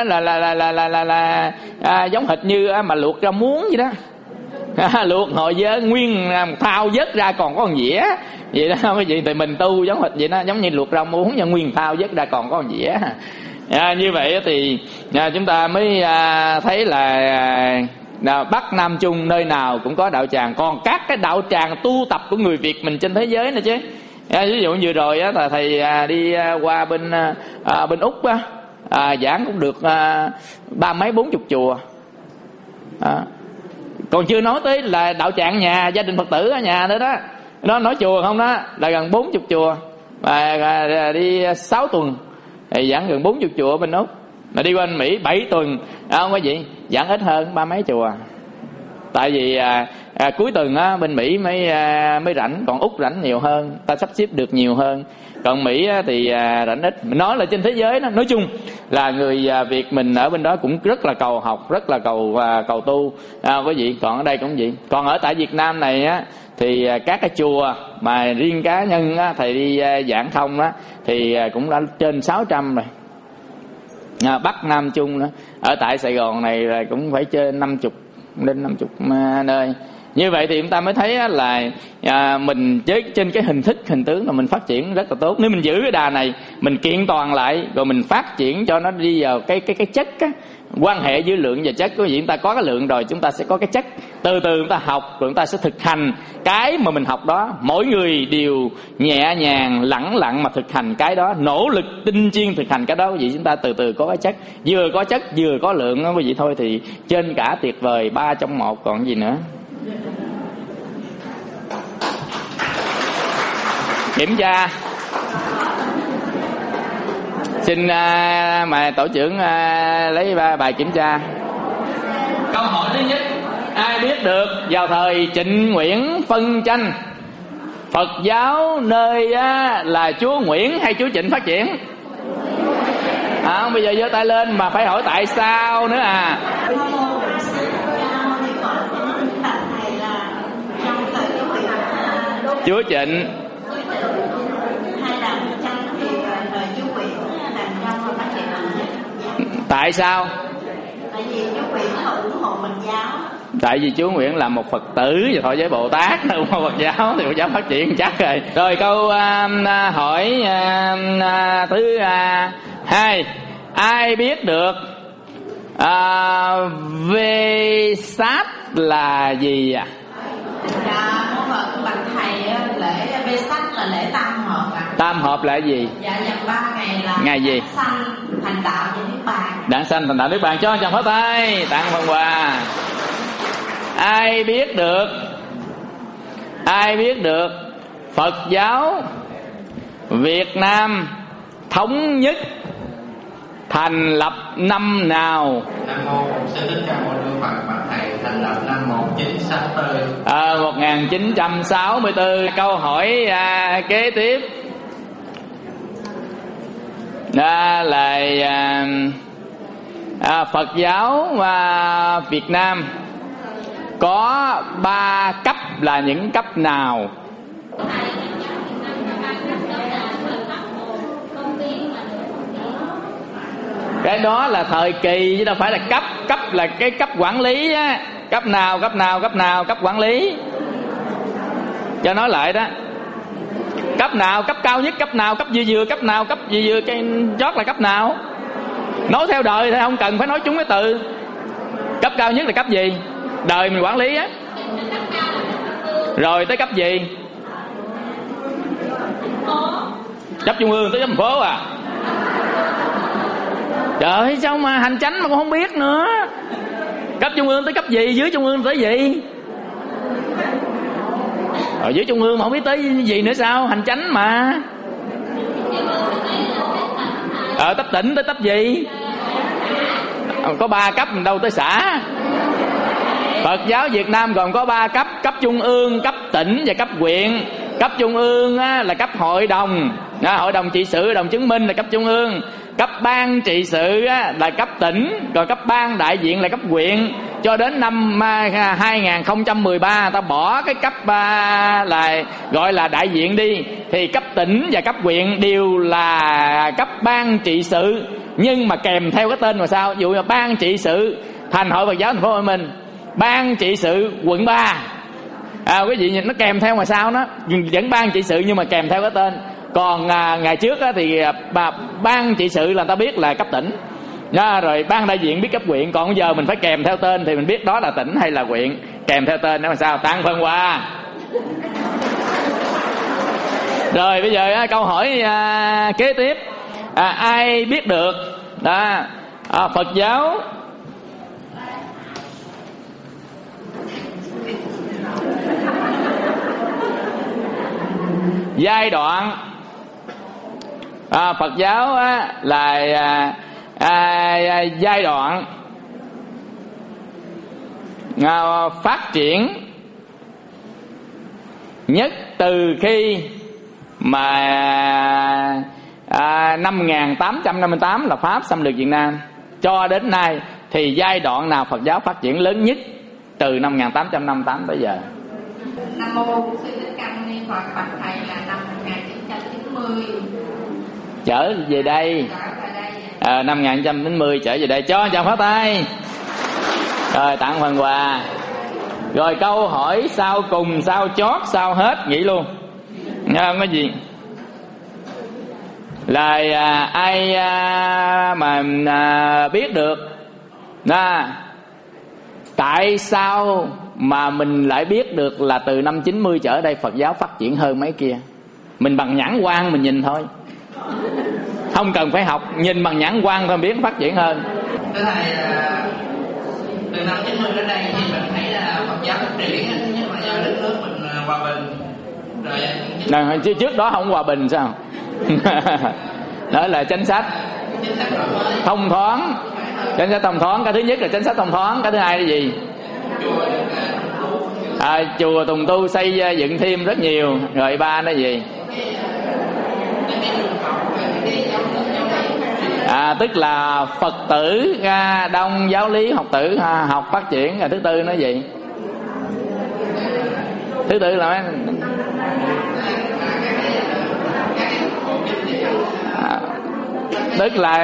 là giống hệt như mà luộc rau muống vậy đó. Luộc hồi với nguyên thao vớt ra còn có con dĩa vậy đó quý vị. Thì mình tu giống hệt vậy đó, giống như luộc rau muống nhưng nguyên thao vớt ra còn có con dĩa. Như vậy thì chúng ta mới thấy là Bắc Nam Trung nơi nào cũng có đạo tràng. Còn các cái đạo tràng tu tập của người Việt mình trên thế giới nữa chứ. Ví dụ vừa rồi á, là thầy đi qua bên Úc á, giảng cũng được 30-40 chùa. Còn chưa nói tới là đạo tràng nhà gia đình Phật tử ở nhà nữa đó. Nó nói chùa không đó là gần 40 chùa. Và đi 6 tuần thì giảng gần 40 chùa ở bên Úc. Mà đi qua bên Mỹ 7 tuần không có gì, giảng ít hơn 30 mấy chùa. Tại vì cuối tuần á, bên Mỹ mới rảnh, còn Úc rảnh nhiều hơn, ta sắp xếp được nhiều hơn. Còn Mỹ á, thì rảnh ít. Mình nói là trên thế giới đó, nói chung là người Việt mình ở bên đó cũng rất là cầu học, rất là cầu tu, có gì. Còn ở đây cũng vậy. Còn ở tại Việt Nam này á, thì các cái chùa mà riêng cá nhân á, thầy đi giảng thông á, thì cũng đã trên 600 rồi. Bắc Nam Trung nữa. Ở tại Sài Gòn này là cũng phải trên 50 đến 50 nơi. Như vậy thì chúng ta mới thấy là mình trên cái hình tướng là mình phát triển rất là tốt. Nếu mình giữ cái đà này, mình kiện toàn lại rồi mình phát triển cho nó đi vào cái chất á, quan hệ giữa lượng và chất. Có gì chúng ta có cái lượng rồi, chúng ta sẽ có cái chất. Từ từ chúng ta học rồi chúng ta sẽ thực hành cái mà mình học đó. Mỗi người đều nhẹ nhàng lẳng lặng mà thực hành cái đó, nỗ lực tinh chuyên thực hành cái đó. Quý vị, chúng ta từ từ có cái chất, vừa có chất vừa có lượng đó quý vị. Thôi thì trên cả tuyệt vời, 3 trong 1 còn gì nữa. Kiểm tra. Xin mà tổ trưởng lấy bài kiểm tra. Câu hỏi thứ nhất: ai biết được vào thời Trịnh Nguyễn phân tranh, Phật giáo nơi là Chúa Nguyễn hay Chúa Trịnh phát triển? Bây giờ giơ tay lên mà phải hỏi tại sao nữa à. Chúa Trịnh. Tại sao? Tại vì Chúa Nguyễn là ủng hộ Phật giáo. Tại vì Chúa Nguyễn là một Phật tử và thọ giới Bồ Tát, ủng hộ Phật giáo thì Phật giáo phát triển chắc rồi. Rồi câu hỏi thứ 2: ai biết được Vê Sát là gì ạ? Dạ, bạch thầy, lễ Vê Sát là lễ tam hợp ạ. Tam hợp là gì? Dạ, dằm 3 ngày là ngày gì? sanh thành đạo về Niết Bàn. Đản sanh thành đạo Niết Bàn. Cho chàng pháo tay tặng phần quà. Ai biết được Phật giáo Việt Nam thống nhất thành lập năm nào? Nam mô Sư Thích Ca Mâu Ni Phật. Bạch thầy, thành lập năm 1964. 1964. Câu hỏi kế tiếp là Phật giáo Việt Nam có 3 cấp là những cấp nào? Cái đó là thời kỳ chứ đâu phải là cấp. Cấp là cái cấp quản lý á. Cấp nào? Cấp quản lý. Cho nói lại đó. Cấp nào? Cấp cao nhất. Cấp nào? Cấp vừa. Cấp nào? Cấp vừa. Cái chót là cấp nào? Nói theo đời thì không cần phải nói trúng cái từ. Cấp cao nhất là cấp gì? Đời mình quản lý á. Rồi tới cấp gì? Cấp trung ương tới cấp thành phố à? Trời ơi, sao mà hành chánh mà con không biết nữa. Cấp trung ương tới cấp gì? Dưới trung ương tới gì? Rồi dưới trung ương mà không biết tới gì nữa sao? Hành chánh mà. Cấp tỉnh tới cấp gì? Có 3 cấp, mình đâu tới xã. Phật giáo Việt Nam còn có 3 cấp: cấp trung ương, cấp tỉnh và cấp huyện. Cấp trung ương là cấp hội đồng, hội đồng trị sự, hội đồng chứng minh là cấp trung ương. Cấp ban trị sự là cấp tỉnh, còn cấp ban đại diện là cấp huyện. Cho đến năm 2013 ta bỏ cái cấp là gọi là đại diện đi, thì cấp tỉnh và cấp huyện đều là cấp ban trị sự, nhưng mà kèm theo cái tên mà sao? Ví dụ như ban trị sự Thành Hội Phật giáo Thành phố Hồ Chí Minh, ban trị sự quận 3, cái gì nó kèm theo mà sao? Nó vẫn ban trị sự nhưng mà kèm theo cái tên. Còn ngày trước thì ban trị sự là ta biết là cấp tỉnh, Rồi ban đại diện biết cấp huyện, còn bây giờ mình phải kèm theo tên thì mình biết đó là tỉnh hay là huyện. Kèm theo tên đó là sao? Tặng phần quà. Rồi bây giờ câu hỏi kế tiếp, ai biết được Phật giáo giai đoạn Phật giáo là giai đoạn phát triển nhất từ khi mà năm 1858 là Pháp xâm lược Việt Nam cho đến nay, thì giai đoạn nào Phật giáo phát triển lớn nhất từ năm 1858 tới giờ? Nam mô Sư Thích Ca Mâu Ni Phật, bạch thầy là năm 1990 trở về đây. Năm 1990 trở về đây, cho chào pháo tay. Rồi tặng phần quà. Rồi câu hỏi sau cùng, sau chót, sau hết nghĩ luôn, không có gì. Là ai mà biết được tại sao mà mình lại biết được là từ năm 90 trở đây Phật giáo phát triển hơn mấy kia? Mình bằng nhãn quan mình nhìn thôi, không cần phải học, nhìn bằng nhãn quan thôi biết phát triển hơn. Thưa thầy, từ năm 90 đến đây thì mình thấy là Phật giáo phát triển, thứ nhất là do đất nước mình hòa bình. Rồi trước đó không hòa bình sao? Đó là chính sách thông thoáng. Chính sách thông thoáng, cái thứ nhất là chính sách thông thoáng, cái thứ hai là gì? Chùa Tùng Tu xây dựng thêm rất nhiều. Rồi ba nó gì? Tức là Phật tử đông, giáo lý học tử học phát triển. Rồi thứ tư nó gì? Thứ tư là tức là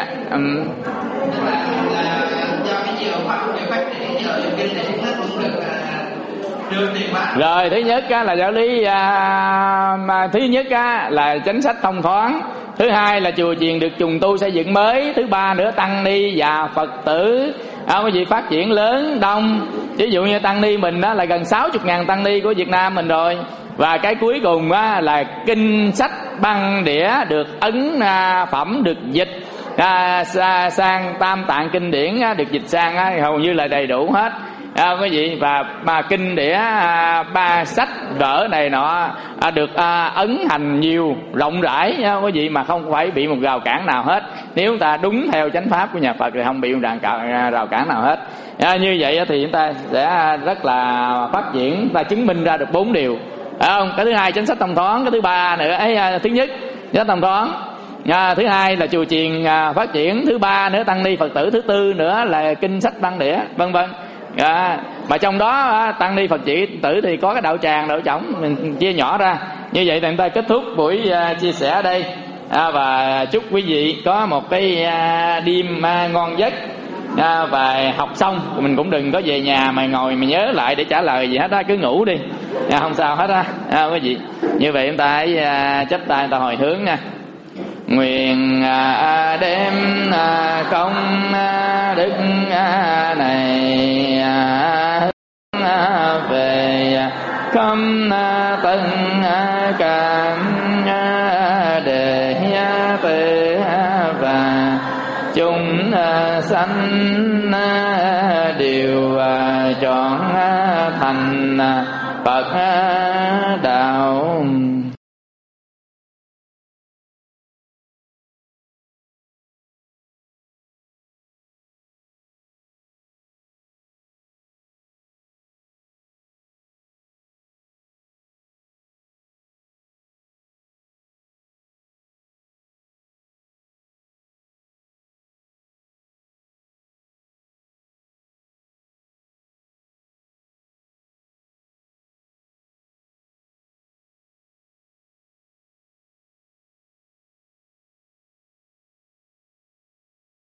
do cái nhiều phát triển, nhiều kinh điển nó cũng được đưa tiền bạc. Rồi thứ nhất là giáo lý, thứ nhất là chính sách thông thoáng, thứ hai là chùa chiền được trùng tu xây dựng mới, thứ ba nữa tăng ni và Phật tử cái gì phát triển lớn đông. Ví dụ như tăng ni mình là gần 60.000 tăng ni của Việt Nam mình rồi. Và cái cuối cùng là kinh sách băng đĩa được ấn phẩm, được dịch sang tam tạng kinh điển, được dịch sang hầu như là đầy đủ hết. Cái gì và kinh đĩa ba sách vở này nọ được ấn hành nhiều rộng rãi, cái gì mà không phải bị một rào cản nào hết. Nếu chúng ta đúng theo chánh pháp của nhà Phật thì không bị một rào cản nào hết. Như vậy thì chúng ta sẽ rất là phát triển, ta chứng minh ra được 4 điều. Không? Cái thứ hai chính sách thông thoáng, cái thứ ba nữa thứ nhất chính sách thông thoáng, thứ hai là chùa chiền phát triển, thứ ba nữa tăng ni Phật tử, thứ tư nữa là kinh sách băng đĩa, vân vân. Mà trong đó tăng ni Phật tử thì có cái đạo tràng, đạo trỏng, mình chia nhỏ ra. Như vậy thì chúng ta kết thúc buổi chia sẻ ở đây, và chúc quý vị có một cái đêm ngon giấc. Và học xong mình cũng đừng có về nhà mà ngồi mà nhớ lại để trả lời gì hết á, cứ ngủ đi, không sao hết á, quý vị. Như vậy chúng ta hãy chắp tay, chúng ta hồi hướng nha. Nguyện đem công đức này về khâm tân cảm để tự và chúng sanh đều chọn thành Phật đạo.